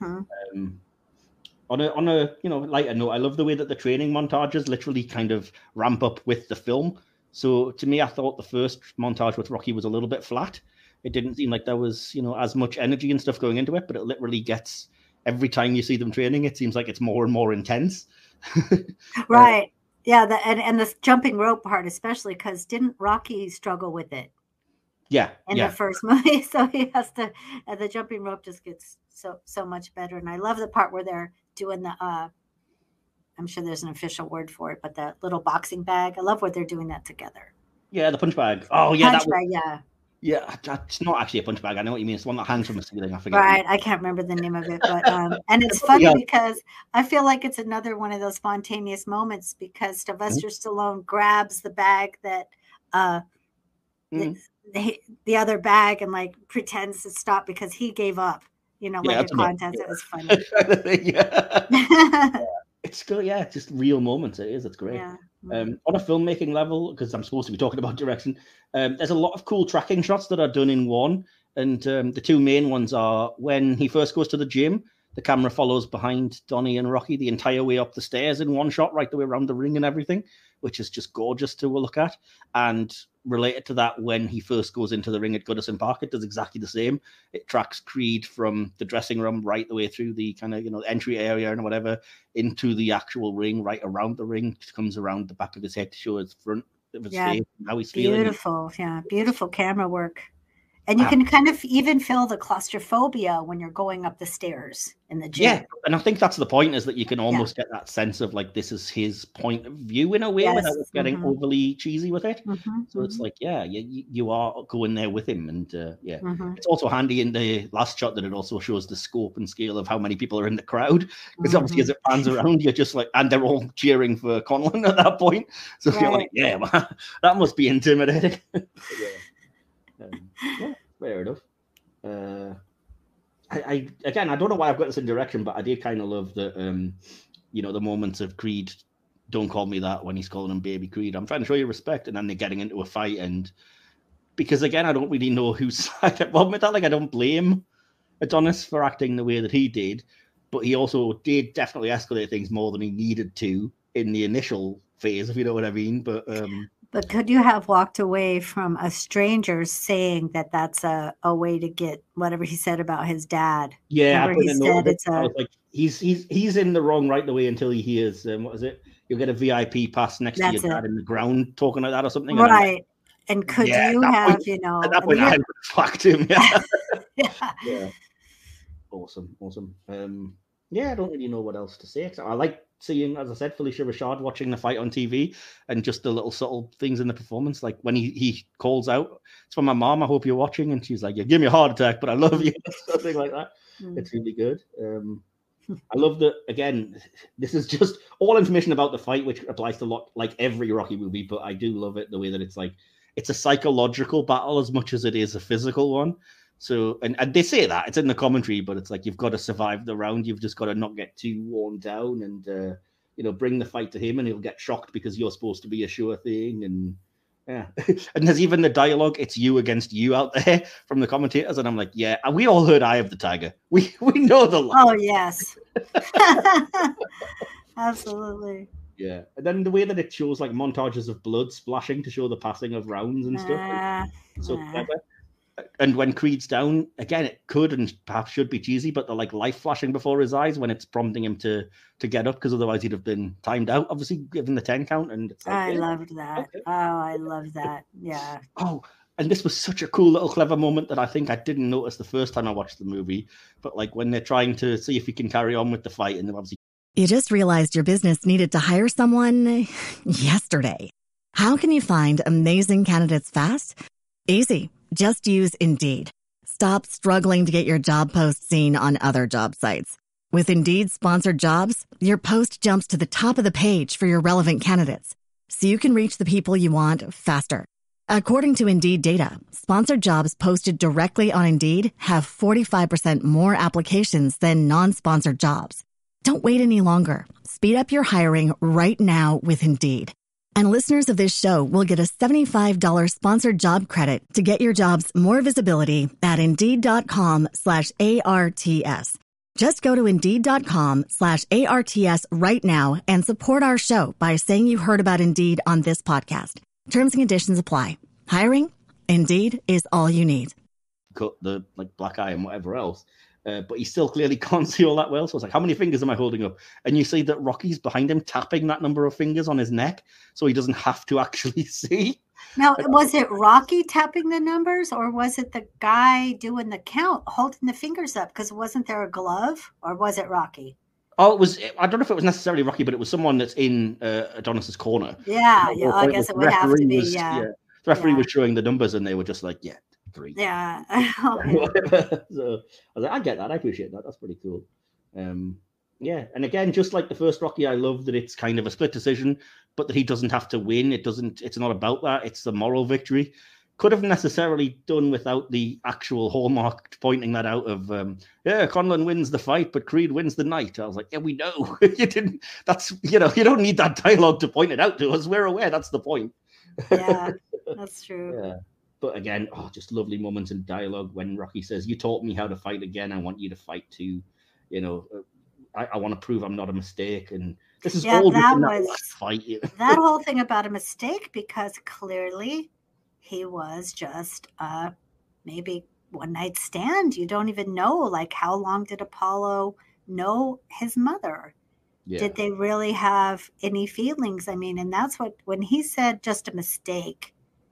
on a lighter note, I love the way that the training montages literally kind of ramp up with the film. So to me, I thought the first montage with Rocky was a little bit flat. It didn't seem like there was, as much energy and stuff going into it, but it literally gets, every time you see them training, it seems like it's more and more intense. Right. Yeah. And the jumping rope part, especially because didn't Rocky struggle with it? Yeah. In the first movie. So he has to, the jumping rope just gets so much better. And I love the part where they're doing the, I'm sure there's an official word for it, but the little boxing bag. I love what they're doing that together. Yeah. The punch bag. Oh yeah. Punch bag, yeah. Yeah, it's not actually a punch bag. I know what you mean. It's one that hangs from the ceiling. I forget. Right, I can't remember the name of it, but and it's funny because I feel like it's another one of those spontaneous moments because Sylvester Stallone grabs the bag that the other bag and like pretends to stop because he gave up. Like a contest. It was funny. Yeah. It's good, yeah. Just real moments. It is. It's great. Yeah. On a filmmaking level, because I'm supposed to be talking about direction, there's a lot of cool tracking shots that are done in one. And the two main ones are when he first goes to the gym, the camera follows behind Donnie and Rocky the entire way up the stairs in one shot, right the way around the ring and everything, which is just gorgeous to look at. And related to that, when he first goes into the ring at Goodison Park, it does exactly the same. It tracks Creed from the dressing room right the way through the kind of, entry area and whatever into the actual ring, right around the ring. It comes around the back of his head to show his front of his face and how he's feeling. Beautiful. Yeah. Beautiful camera work. And you can kind of even feel the claustrophobia when you're going up the stairs in the gym. Yeah, and I think that's the point, is that you can almost get that sense of like, this is his point of view in a way without getting overly cheesy with it. So it's like, you are going there with him. And it's also handy in the last shot that it also shows the scope and scale of how many people are in the crowd. Because obviously as it pans around, you're just like, and they're all cheering for Conlon at that point. So you're like, yeah, man, that must be intimidating. Fair enough. I don't know why I've got this in direction, but I did kind of love that, the moments of Creed, don't call me that, when he's calling him baby Creed. I'm trying to show you respect, and then they're getting into a fight, and because again, I don't really know whose side I'm on with that. Like, I don't blame Adonis for acting the way that he did, but he also did definitely escalate things more than he needed to in the initial phase, if you know what I mean. But could you have walked away from a stranger saying that that's a way to get whatever he said about his dad? Yeah, I was like, he's in the wrong right the way until he hears, what is it? You'll get a VIP pass next to your dad in the ground talking like that or something. Right. And could you have, at that point, I would have fucked him. Yeah. Awesome. I don't really know what else to say. I like seeing, as I said, Phylicia Rashad watching the fight on TV and just the little subtle things in the performance. Like when he calls out, it's for my mom, I hope you're watching. And she's like, you give me a heart attack, but I love you. Something like that. It's really good. I love that, again, this is just all information about the fight, which applies to like every Rocky movie, but I do love it the way that it's like, it's a psychological battle as much as it is a physical one. So, and they say that it's in the commentary, but it's like, you've got to survive the round. You've just got to not get too worn down. And bring the fight to him, and he'll get shocked because you're supposed to be a sure thing. And yeah, and there's even the dialogue, it's you against you out there from the commentators, and I'm like, yeah, we all heard Eye of the Tiger. We know the line. Oh yes. Absolutely. Yeah, and then the way that it shows like montages of blood splashing to show the passing of rounds and stuff, so clever. And when Creed's down, again, it could and perhaps should be cheesy, but they're like life flashing before his eyes when it's prompting him to get up, because otherwise he'd have been timed out, obviously, given the 10 count. And it's like, I loved that. Okay. Oh, I love that. Yeah. Oh, and this was such a cool little clever moment that I think I didn't notice the first time I watched the movie, but like when they're trying to see if he can carry on with the fight, and obviously. You just realized your business needed to hire someone yesterday. How can you find amazing candidates fast? Easy. Just use Indeed. Stop struggling to get your job post seen on other job sites. With Indeed sponsored jobs, your post jumps to the top of the page for your relevant candidates, so you can reach the people you want faster. According to Indeed data, sponsored jobs posted directly on Indeed have 45% more applications than non-sponsored jobs. Don't wait any longer. Speed up your hiring right now with Indeed. And listeners of this show will get a $75 sponsored job credit to get your jobs more visibility at Indeed.com/ARTS. Just go to Indeed.com/ARTS right now and support our show by saying you heard about Indeed on this podcast. Terms and conditions apply. Hiring? Indeed is all you need. Cut the black eye and whatever else. But he still clearly can't see all that well. So it's like, how many fingers am I holding up? And you see that Rocky's behind him tapping that number of fingers on his neck so he doesn't have to actually see. Now, was it Rocky tapping the numbers, or was it the guy doing the count, holding the fingers up? Because wasn't there a glove, or was it Rocky? Oh, it was. I don't know if it was necessarily Rocky, but it was someone that's in Adonis's corner. Yeah, I guess it would have to be. The referee was showing the numbers, and they were just like, yeah. 3. Yeah. So I was like, I get that. I appreciate that. That's pretty cool. Yeah. And again, just like the first Rocky, I love that it's kind of a split decision, but that he doesn't have to win. It's not about that. It's the moral victory. Could have necessarily done without the actual hallmark pointing that out of, Conlon wins the fight, but Creed wins the night. I was like, yeah, we know. You didn't. That's, you don't need that dialogue to point it out to us. We're aware that's the point. Yeah, that's true. Yeah. But again, just lovely moments in dialogue when Rocky says, you taught me how to fight again. I want you to fight too. I want to prove I'm not a mistake. And this is all that last fight. That whole thing about a mistake, because clearly he was just maybe one night stand. You don't even know, like, how long did Apollo know his mother? Yeah. Did they really have any feelings? I mean, and that's when he said just a mistake,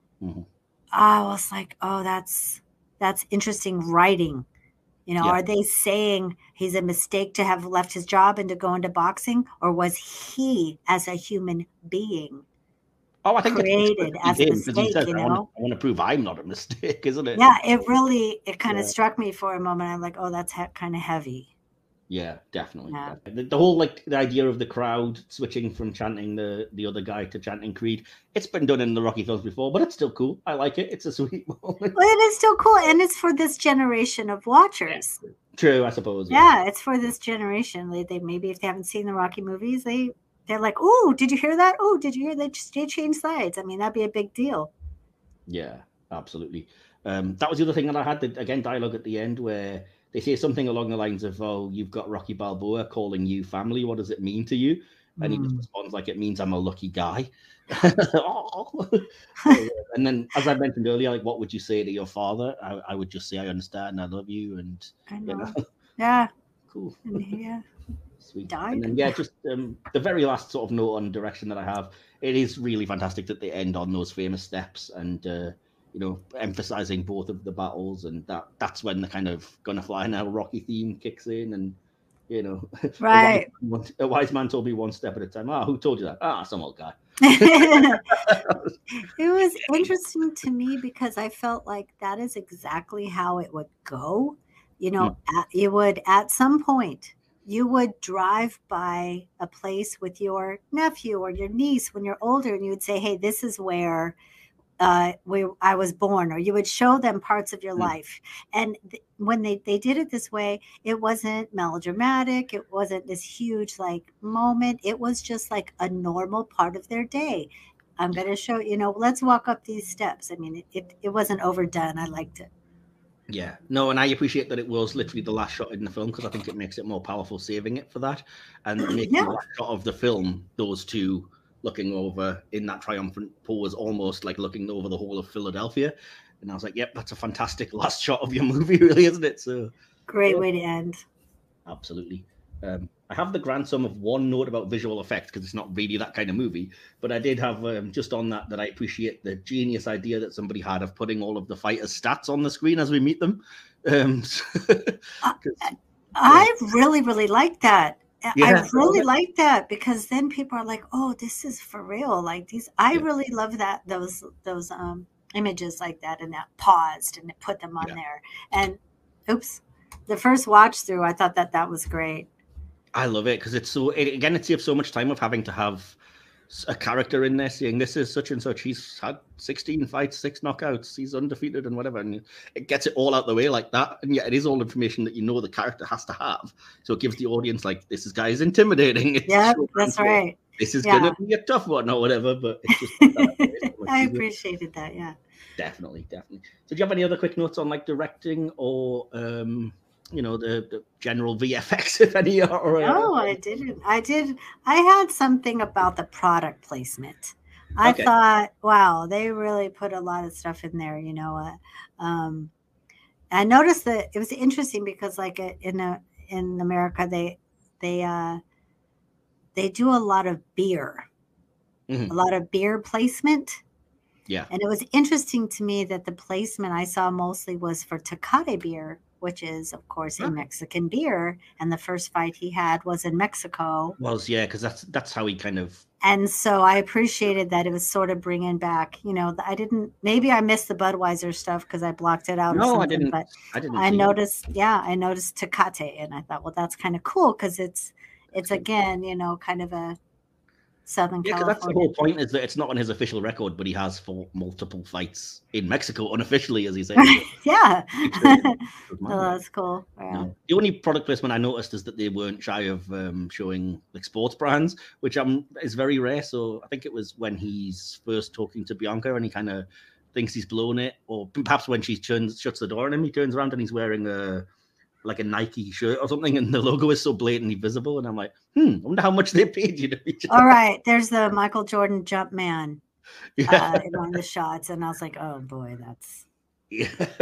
I was like, oh, that's interesting writing. Are they saying he's a mistake to have left his job and to go into boxing? Or was he, as a human being, I think created as a mistake? Says, I want to prove I'm not a mistake, isn't it? Yeah, it kind of struck me for a moment. I'm like, oh, that's kind of heavy. Yeah, definitely. Yeah. The whole the idea of the crowd switching from chanting the other guy to chanting Creed, it's been done in the Rocky films before, but it's still cool. I like it. It's a sweet moment. Well, it is still cool, and it's for this generation of watchers. Yeah. True, I suppose. Yeah, it's for this generation. They maybe if they haven't seen the Rocky movies, they're like, oh, did you hear that? Oh, did you hear they changed sides? I mean, that'd be a big deal. Yeah, absolutely. That was the other thing that I had. Again, dialogue at the end where they say something along the lines of, oh, you've got Rocky Balboa calling you family. What does it mean to you? And he just responds like, it means I'm a lucky guy. And then, as I mentioned earlier, like, what would you say to your father? I would just say, I understand. I love you. And I know. Yeah. Cool. Yeah. Sweet. And then, just the very last sort of note on direction that I have, it is really fantastic that they end on those famous steps and, emphasizing both of the battles, and that's when the kind of Gonna Fly Now Rocky theme kicks in, and right. A wise man told me one step at a time. Who told you that? Some old guy. It was interesting to me because I felt like that is exactly how it would go. You would at some point you would drive by a place with your nephew or your niece when you're older, and you would say, hey, this is where I was born, or you would show them parts of your life. And when they did it this way, it wasn't melodramatic. It wasn't this huge like moment. It was just like a normal part of their day. I'm going to show, let's walk up these steps. I mean, it wasn't overdone. I liked it. Yeah, no, and I appreciate that it was literally the last shot in the film, because I think it makes it more powerful saving it for that, and making the last shot of the film, those two looking over in that triumphant pose, almost like looking over the whole of Philadelphia. And I was like, yep, that's a fantastic last shot of your movie, really, isn't it? So great way to end. Absolutely. I have the grand sum of one note about visual effects, because it's not really that kind of movie, but I did have just on that I appreciate the genius idea that somebody had of putting all of the fighters' stats on the screen as we meet them. I really, really like that. Yeah, I really like that, because then people are like, "Oh, this is for real." Like these, I really love that those images like that, and that paused and put them on there. And oops, the first watch through, I thought that was great. I love it, because it saves so much time of having to have a character in there saying this is such and such. He's had 16 fights, 6 knockouts, he's undefeated and whatever. And it gets it all out the way like that. And yet it is all information that the character has to have. So it gives the audience like, this guy is intimidating. Yeah, that's right. This is going to be a tough one or whatever. But it's just I appreciated that. Yeah. Definitely. So do you have any other quick notes on like directing or the general VFX, if any? No, I didn't. I had something about the product placement. I thought, wow, they really put a lot of stuff in there. I noticed that it was interesting because, like in America, they do a lot of beer, a lot of beer placement. Yeah, and it was interesting to me that the placement I saw mostly was for Tecate beer, which is, of course, a Mexican beer. And the first fight he had was in Mexico. Because that's how he kind of... And so I appreciated that it was sort of bringing back, maybe I missed the Budweiser stuff because I blocked it out. No, I didn't. But I noticed Tecate. And I thought, well, that's kind of cool because it's again, kind of a Southern California. Because that's the whole point, is that it's not on his official record, but he has fought multiple fights in Mexico unofficially, as he said. Yeah. That's cool. Yeah. The only product placement I noticed is that they weren't shy of showing like sports brands, which is very rare. So I think it was when he's first talking to Bianca and he kind of thinks he's blown it, or perhaps when she shuts the door on him, he turns around and he's wearing a Nike shirt or something, and the logo is so blatantly visible. And I'm like, I wonder how much they paid you to feature. All right, there's the Michael Jordan jump man in one of the shots, and I was like, oh boy, that's that's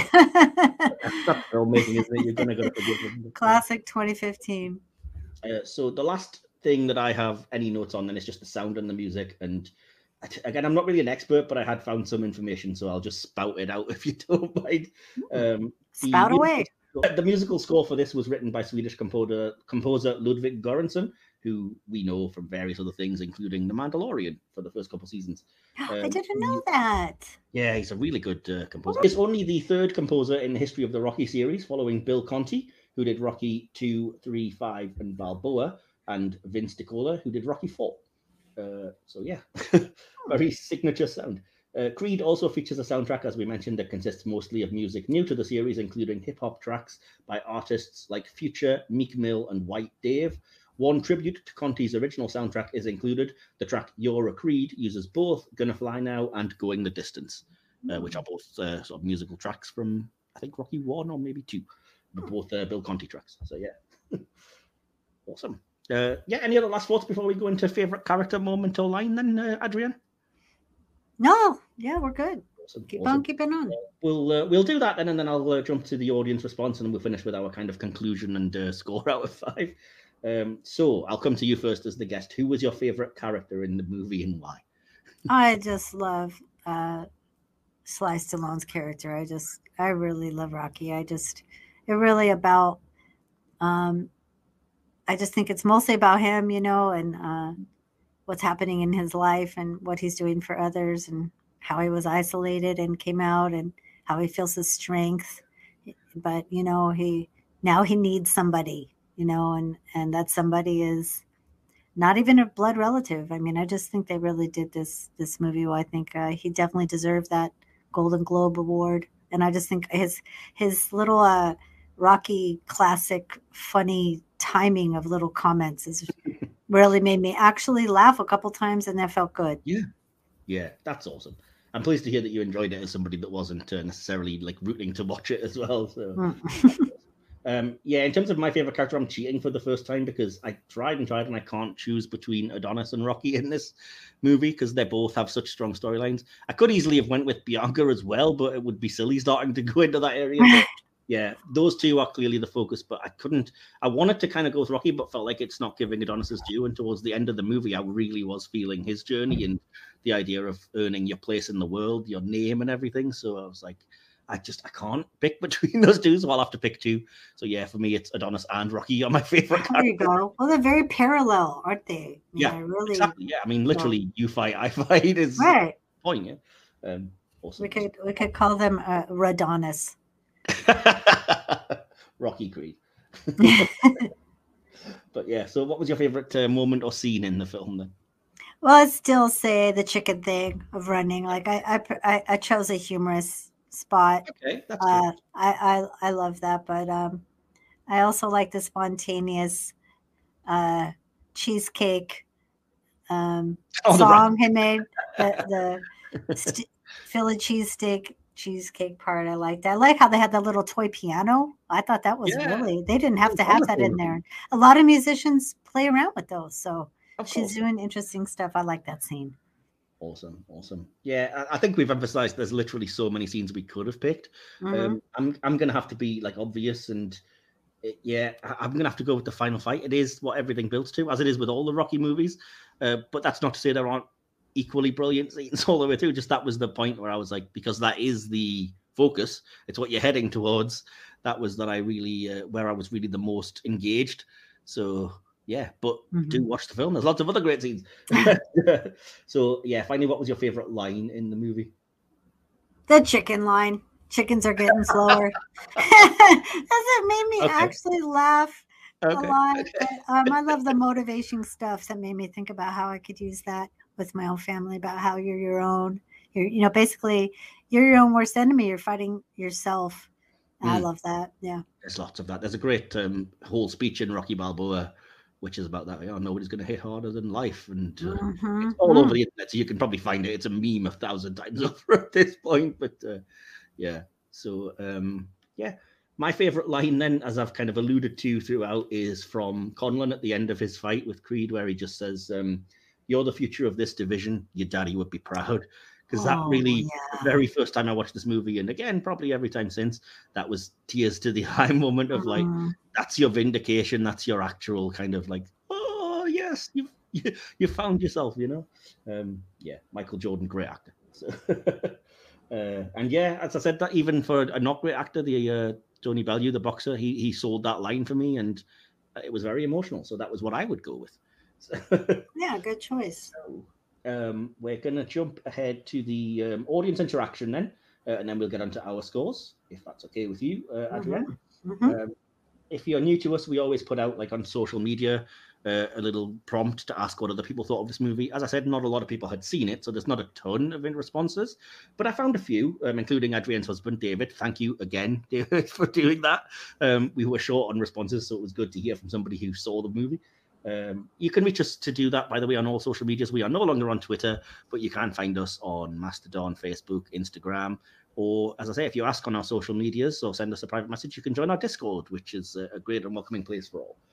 filmmaking, isn't it? You're gonna go classic 2015. So the last thing that I have any notes on then is just the sound and the music. And again, I'm not really an expert, but I had found some information, so I'll just spout it out if you don't mind. Spout away. The musical score for this was written by Swedish composer Ludwig Göransson, who we know from various other things, including The Mandalorian for the first couple seasons. I didn't know that. Yeah, he's a really good composer. He's only the third composer in the history of the Rocky series, following Bill Conti, who did Rocky 2, 3, 5, and Balboa, and Vince DiCola, who did Rocky 4. So yeah, very signature sound. Creed also features a soundtrack, as we mentioned, that consists mostly of music new to the series, including hip-hop tracks by artists like Future, Meek Mill, and White Dave. One tribute to Conti's original soundtrack is included. The track You're a Creed uses both Gonna Fly Now and Going the Distance, which are both sort of musical tracks from, I think, Rocky 1 or maybe 2, but both Bill Conti tracks. So yeah, awesome. Any other last thoughts before we go into favourite character moment or line then, Adrienne? No, yeah, we're good. Awesome. Keep on keeping on. We'll do that then, and then I'll jump to the audience response, and then we'll finish with our kind of conclusion and score out of 5. So I'll come to you first as the guest. Who was your favorite character in the movie and why? I just love Sly Stallone's character. I really love Rocky. I just think it's mostly about him, and what's happening in his life and what he's doing for others and how he was isolated and came out and how he feels his strength. But, he needs somebody, and that somebody is not even a blood relative. I mean, I just think they really did this movie well. I think he definitely deserved that Golden Globe award. And I just think his little Rocky classic funny timing of little comments is really made me actually laugh a couple times, and that felt good. Yeah, that's awesome. I'm pleased to hear that you enjoyed it as somebody that wasn't necessarily like rooting to watch it as well. So, yeah, in terms of my favorite character, I'm cheating for the first time because I tried and I can't choose between Adonis and Rocky in this movie because they both have such strong storylines. I could easily have went with Bianca as well, but it would be silly starting to go into that area. But yeah, those two are clearly the focus, but I wanted to kind of go with Rocky, but felt like it's not giving Adonis his due. And towards the end of the movie, I really was feeling his journey and the idea of earning your place in the world, your name and everything. So I was like, I can't pick between those two, so I'll have to pick two. So yeah, for me, it's Adonis and Rocky are my favorite characters. There you go. Well, they're very parallel, aren't they? Yeah, really. Exactly. Yeah, I mean, literally, you fight, I fight is right. Point. Yeah. Awesome. We could call them Radonis. Rocky Creed. But yeah, so what was your favorite moment or scene in the film then? Well, I'd still say the chicken thing of running. Like I chose a humorous spot. Okay, that's good. I love that, but I also like the spontaneous cheesecake song he made. The Philly cheesecake part. I liked. I like how they had that little toy piano. I thought that was really. They didn't have to have that in there. A lot of musicians play around with those, so. She's doing interesting stuff. I like that scene. Awesome. Yeah, I think we've emphasized there's literally so many scenes we could have picked. I'm going to have to be like obvious and I'm going to have to go with the final fight. It is what everything builds to, as it is with all the Rocky movies. But that's not to say there aren't equally brilliant scenes all the way through. Just that was the point where I was like, because that is the focus. It's what you're heading towards. That was that I really, where I was really the most engaged. So... yeah, but do watch the film. There's lots of other great scenes. So, yeah, finally, what was your favorite line in the movie? The chicken line. Chickens are getting slower. That made me actually laugh a lot. But, I love the motivation stuff that made me think about how I could use that with my own family, about how you're your own. Basically, you're your own worst enemy. You're fighting yourself. I love that. Yeah. There's lots of that. There's a great whole speech in Rocky Balboa which is about that. Nobody's going to hit harder than life. And it's all over the internet, so you can probably find it. It's a meme 1,000 times over at this point. But yeah. So, yeah. My favorite line then, as I've kind of alluded to throughout, is from Conlon at the end of his fight with Creed, where he just says, you're the future of this division. Your daddy would be proud. Because that really, the very first time I watched this movie, and again, probably every time since, that was tears to the eye moment of like, that's your vindication. That's your actual kind of like, oh, yes, you found yourself, Yeah, Michael Jordan, great actor. So, and yeah, as I said, that even for a not great actor, the Tony Bellew, the boxer, he sold that line for me, and it was very emotional. So that was what I would go with. So, yeah, good choice. So, we're going to jump ahead to the audience interaction then, and then we'll get onto our scores, if that's okay with you, Adrienne. If you're new to us, we always put out, like on social media, a little prompt to ask what other people thought of this movie. As I said, not a lot of people had seen it, so there's not a ton of responses, but I found a few, including Adrienne's husband, David. Thank you again, David, for doing that. We were short on responses, so it was good to hear from somebody who saw the movie. You can reach us to do that, by the way, on all social medias. We are no longer on Twitter, but you can find us on Mastodon, Facebook, Instagram, or, as I say, if you ask on our social medias or send us a private message, you can join our Discord, which is a great and welcoming place for all.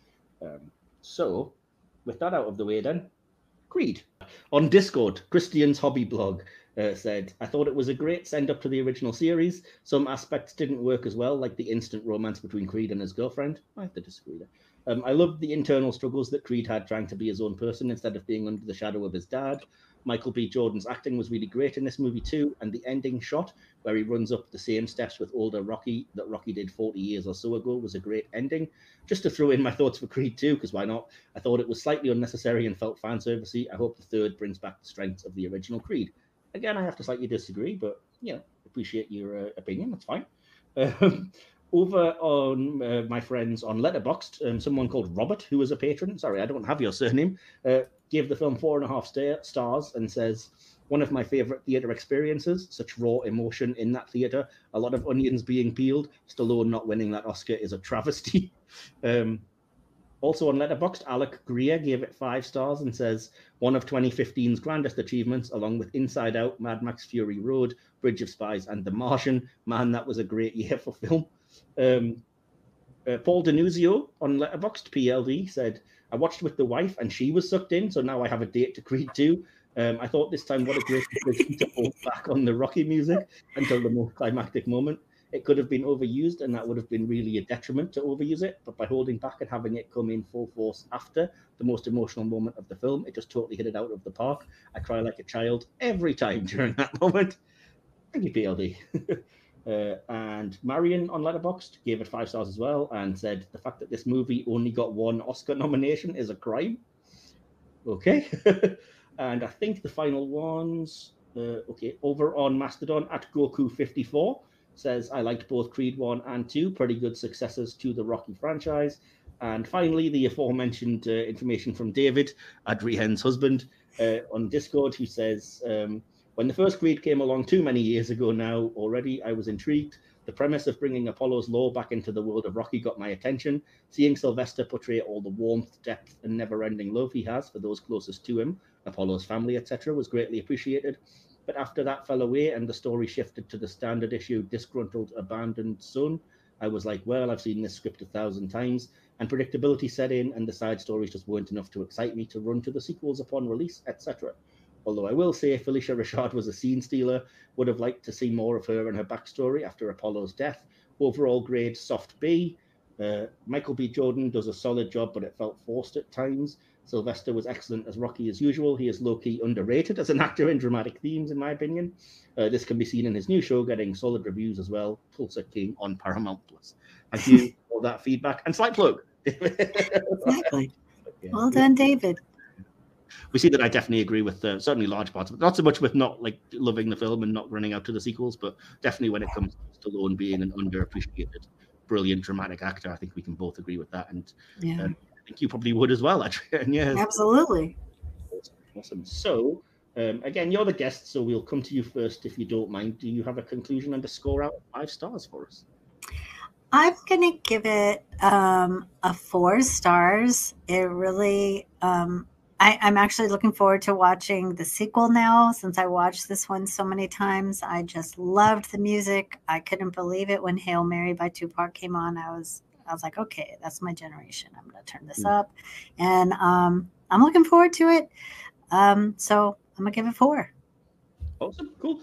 So, with that out of the way then, Creed. On Discord, Christian's hobby blog said, I thought it was a great send-up to the original series. Some aspects didn't work as well, like the instant romance between Creed and his girlfriend. I have to disagree there. I loved the internal struggles that Creed had trying to be his own person instead of being under the shadow of his dad. Michael B. Jordan's acting was really great in this movie too, and the ending shot where he runs up the same steps with older Rocky that Rocky did 40 years or so ago was a great ending. Just to throw in my thoughts for Creed 2, because why not? I thought it was slightly unnecessary and felt fan servicey. I hope the third brings back the strengths of the original Creed. Again, I have to slightly disagree, but appreciate your opinion. That's fine. over on my friends on Letterboxd, someone called Robert, who is a patron, sorry, I don't have your surname, gave the film 4.5 stars and says, one of my favorite theater experiences, such raw emotion in that theater, a lot of onions being peeled, Stallone not winning that Oscar is a travesty. Also on Letterboxd, Alec Greer gave it 5 stars and says, one of 2015's grandest achievements, along with Inside Out, Mad Max Fury Road, Bridge of Spies, and The Martian. Man, that was a great year for film. Paul Denuzio on Letterboxd, PLD, said, I watched with the wife and she was sucked in, so now I have a date to Creed 2. I thought this time what a great decision to hold back on the Rocky music until the most climactic moment. It could have been overused, and that would have been really a detriment to overuse it. But by holding back and having it come in full force after the most emotional moment of the film, it just totally hit it out of the park. I cry like a child every time during that moment. Thank you, PLD. And Marion on Letterboxd gave it 5 stars as well and said the fact that this movie only got 1 Oscar nomination is a crime. Okay. And I think the final ones, over on Mastodon at Goku54 says, I liked both Creed 1 and 2, pretty good successors to the Rocky franchise. And finally, the aforementioned information from David, Adrienne's husband, on Discord, who says, when the first Creed came along too many years ago now already, I was intrigued. The premise of bringing Apollo's lore back into the world of Rocky got my attention. Seeing Sylvester portray all the warmth, depth, and never-ending love he has for those closest to him, Apollo's family, etc., was greatly appreciated. But after that fell away and the story shifted to the standard issue disgruntled, abandoned son, I was like, well, I've seen this script 1,000 times, and predictability set in, and the side stories just weren't enough to excite me to run to the sequels upon release, etc. Although I will say Felicia Rashad was a scene stealer, would have liked to see more of her and her backstory after Apollo's death. Overall grade, soft B. Michael B. Jordan does a solid job, but it felt forced at times. Sylvester was excellent as Rocky as usual. He is low-key underrated as an actor in dramatic themes, in my opinion. This can be seen in his new show, getting solid reviews as well, Tulsa King on Paramount+. Thank you for that feedback. And slight plug. Exactly. Yeah. Well done, David. We see that I definitely agree with certainly large parts of it. Not so much with not like loving the film and not running out to the sequels, but definitely when it comes to Stallone being an underappreciated, brilliant dramatic actor, I think we can both agree with that. And I think you probably would as well, actually. And yeah, absolutely. Awesome. So again, you're the guest, so we'll come to you first if you don't mind. Do you have a conclusion and a score out of 5 stars for us? I'm going to give it a 4 stars. It really... I'm actually looking forward to watching the sequel now since I watched this one so many times. I just loved the music. I couldn't believe it when Hail Mary by Tupac came on. I was like, okay, that's my generation. I'm going to turn this up. And I'm looking forward to it. So I'm going to give it 4. Awesome, cool.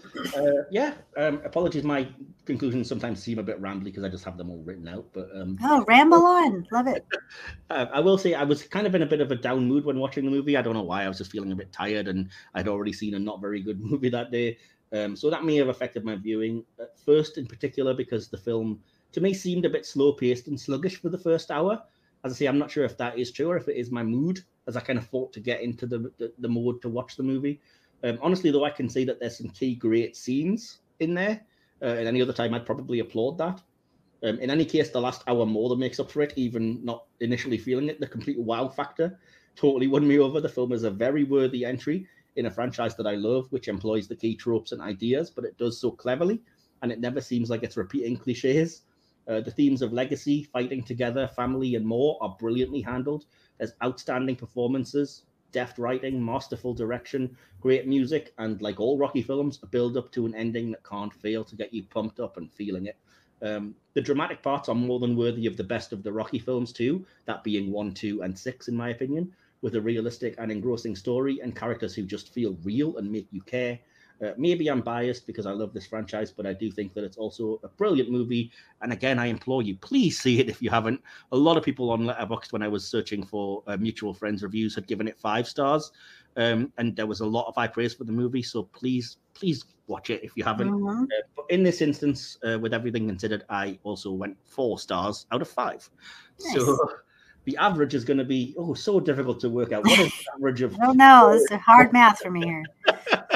Apologies, my conclusions sometimes seem a bit rambly because I just have them all written out. But ramble on, love it. I will say I was kind of in a bit of a down mood when watching the movie. I don't know why. I was just feeling a bit tired, and I'd already seen a not very good movie that day. So that may have affected my viewing at first, in particular, because the film to me seemed a bit slow paced and sluggish for the first hour. As I say, I'm not sure if that is true or if it is my mood, as I kind of fought to get into the mode to watch the movie. Honestly, though, I can say that there's some key great scenes in there. At any other time, I'd probably applaud that. In any case, the last hour more than makes up for it, even not initially feeling it. The complete wow factor totally won me over. The film is a very worthy entry in a franchise that I love, which employs the key tropes and ideas, but it does so cleverly, and it never seems like it's repeating cliches. The themes of legacy, fighting together, family, and more are brilliantly handled. There's outstanding performances, deft writing, masterful direction, great music, and like all Rocky films, a build up to an ending that can't fail to get you pumped up and feeling it. The dramatic parts are more than worthy of the best of the Rocky films too, that being 1, 2, and 6 in my opinion, with a realistic and engrossing story and characters who just feel real and make you care. Maybe I'm biased because I love this franchise, but I do think that it's also a brilliant movie. And again, I implore you, please see it if you haven't. A lot of people on Letterboxd, when I was searching for mutual friends reviews, had given it 5 stars. And there was a lot of high praise for the movie. So please watch it if you haven't. Mm-hmm. But in this instance, with everything considered, I also went 4 stars out of 5. Nice. So the average is going to be, so difficult to work out. What is the average of? Oh, no, it's a hard math for me here.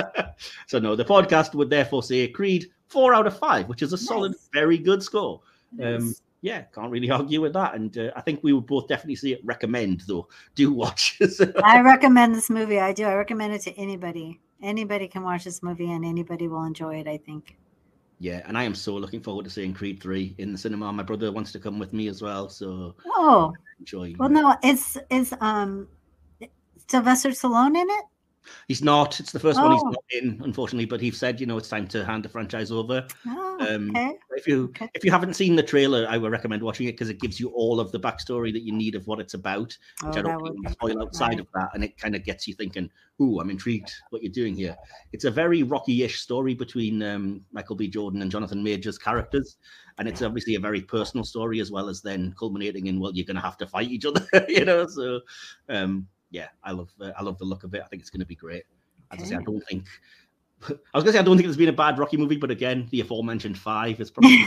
So no, the podcast would therefore say Creed 4 out of 5, which is a solid, very good score. Yeah, can't really argue with that. And I think we would both definitely see it. Recommend, though. Do watch. I recommend this movie. I do. I recommend it to anybody. Anybody can watch this movie and anybody will enjoy it, I think. Yeah, and I am so looking forward to seeing Creed 3 in the cinema. My brother wants to come with me as well, so enjoy. Well, no, it's Sylvester Stallone in it? He's not. It's the first one he's not in, unfortunately. But he said, it's time to hand the franchise over. Okay. If you haven't seen the trailer, I would recommend watching it because it gives you all of the backstory that you need of what it's about, which I don't think spoil outside of that, and it kind of gets you thinking, "Ooh, I'm intrigued what you're doing here." It's a very Rocky-ish story between Michael B. Jordan and Jonathan Majors characters, and it's obviously a very personal story as well as then culminating in, well, you're going to have to fight each other, So. Yeah, I love the look of it. I think it's going to be great. As I say, I don't think there's been a bad Rocky movie, but again, the aforementioned 5 is probably.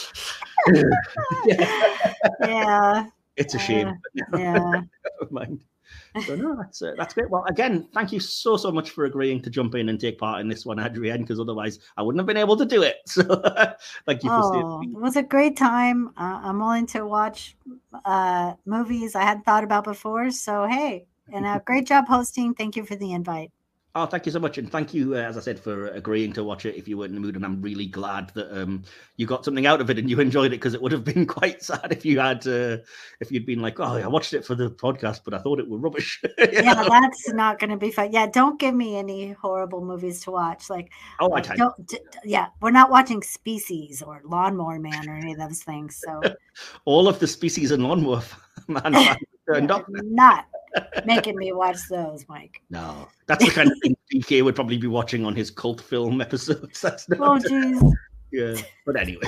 Yeah. It's a shame. Yeah. Never mind. So no, that's great. Well, again, thank you so much for agreeing to jump in and take part in this one, Adrienne, because otherwise I wouldn't have been able to do it. So thank you for staying. It was a great time. I'm willing to watch movies I hadn't thought about before. So hey. And great job hosting. Thank you for the invite. Oh, thank you so much. And thank you, as I said, for agreeing to watch it if you weren't in the mood. And I'm really glad that you got something out of it and you enjoyed it, because it would have been quite sad if you'd been like, I watched it for the podcast, but I thought it was rubbish. Yeah, that's not going to be fun. Yeah, don't give me any horrible movies to watch. We're not watching Species or Lawnmower Man or any of those things. So all of the Species and Lawnmower Man turned up. Not making me watch those, Mike. No, that's the kind of thing DK would probably be watching on his cult film episodes. That's not, oh, jeez. Yeah, but anyway,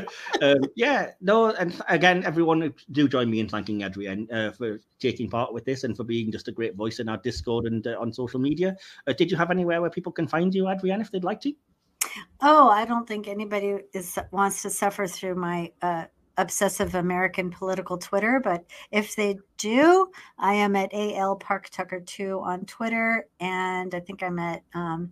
and again, everyone do join me in thanking Adrienne for taking part with this and for being just a great voice in our Discord and on social media. Did you have anywhere where people can find you, Adrienne, if they'd like to? Oh, I don't think anybody wants to suffer through my obsessive American political Twitter, but if they do, I am at AL Park Tucker 2 on Twitter, and I think I'm at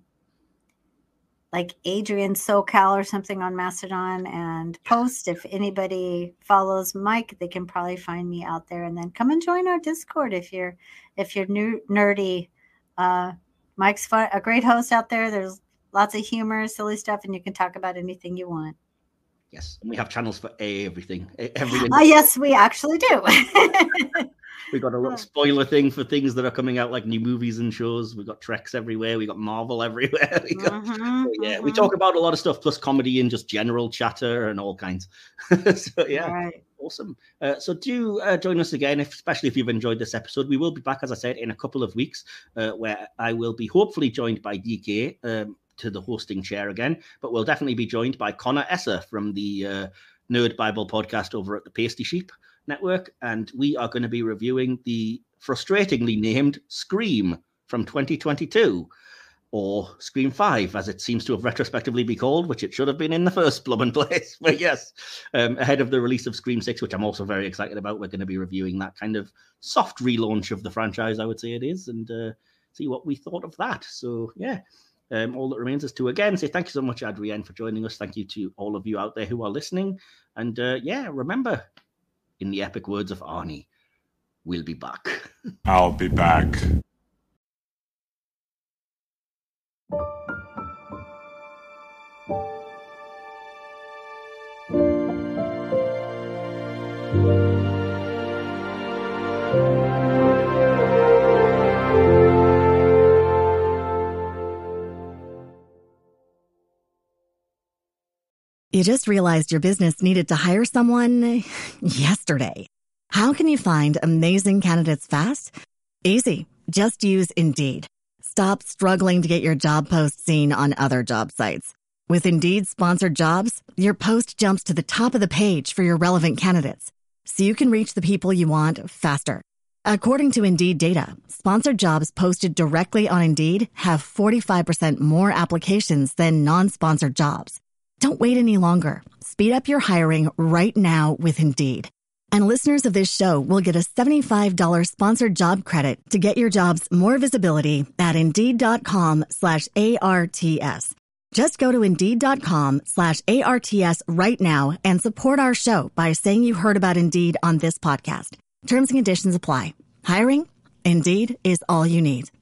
like Adrian SoCal or something on Mastodon and Post. If anybody follows Mike, they can probably find me out there, and then come and join our Discord if you're nerdy. Mike's fun, a great host out there. There's lots of humor, silly stuff, and you can talk about anything you want. Yes, and we have channels for everything. Yes, we actually do. We got a little spoiler thing for things that are coming out, like new movies and shows. We got Treks everywhere. We got Marvel everywhere. We talk about a lot of stuff, plus comedy and just general chatter and all kinds. So yeah, right. Awesome. So do join us again, especially if you've enjoyed this episode. We will be back, as I said, in a couple of weeks, where I will be hopefully joined by DK. To the hosting chair again, but we'll definitely be joined by Connor Esser from the Nerd Bible podcast over at the Pasty Sheep Network, and we are going to be reviewing the frustratingly named Scream from 2022, or Scream 5, as it seems to have retrospectively be called, which it should have been in the first blooming place. But yes, ahead of the release of Scream 6, which I'm also very excited about, we're going to be reviewing that kind of soft relaunch of the franchise, I would say it is, and see what we thought of that. So yeah. All that remains is to again say thank you so much, Adrienne, for joining us. Thank you to all of you out there who are listening. And remember, in the epic words of Arnie, we'll be back. I'll be back. You just realized your business needed to hire someone yesterday. How can you find amazing candidates fast? Easy. Just use Indeed. Stop struggling to get your job post seen on other job sites. With Indeed sponsored jobs, your post jumps to the top of the page for your relevant candidates, so you can reach the people you want faster. According to Indeed data, sponsored jobs posted directly on Indeed have 45% more applications than non-sponsored jobs. Don't wait any longer. Speed up your hiring right now with Indeed. And listeners of this show will get a $75 sponsored job credit to get your jobs more visibility at Indeed.com/ARTS. Just go to Indeed.com/ARTS right now and support our show by saying you heard about Indeed on this podcast. Terms and conditions apply. Hiring? Indeed is all you need.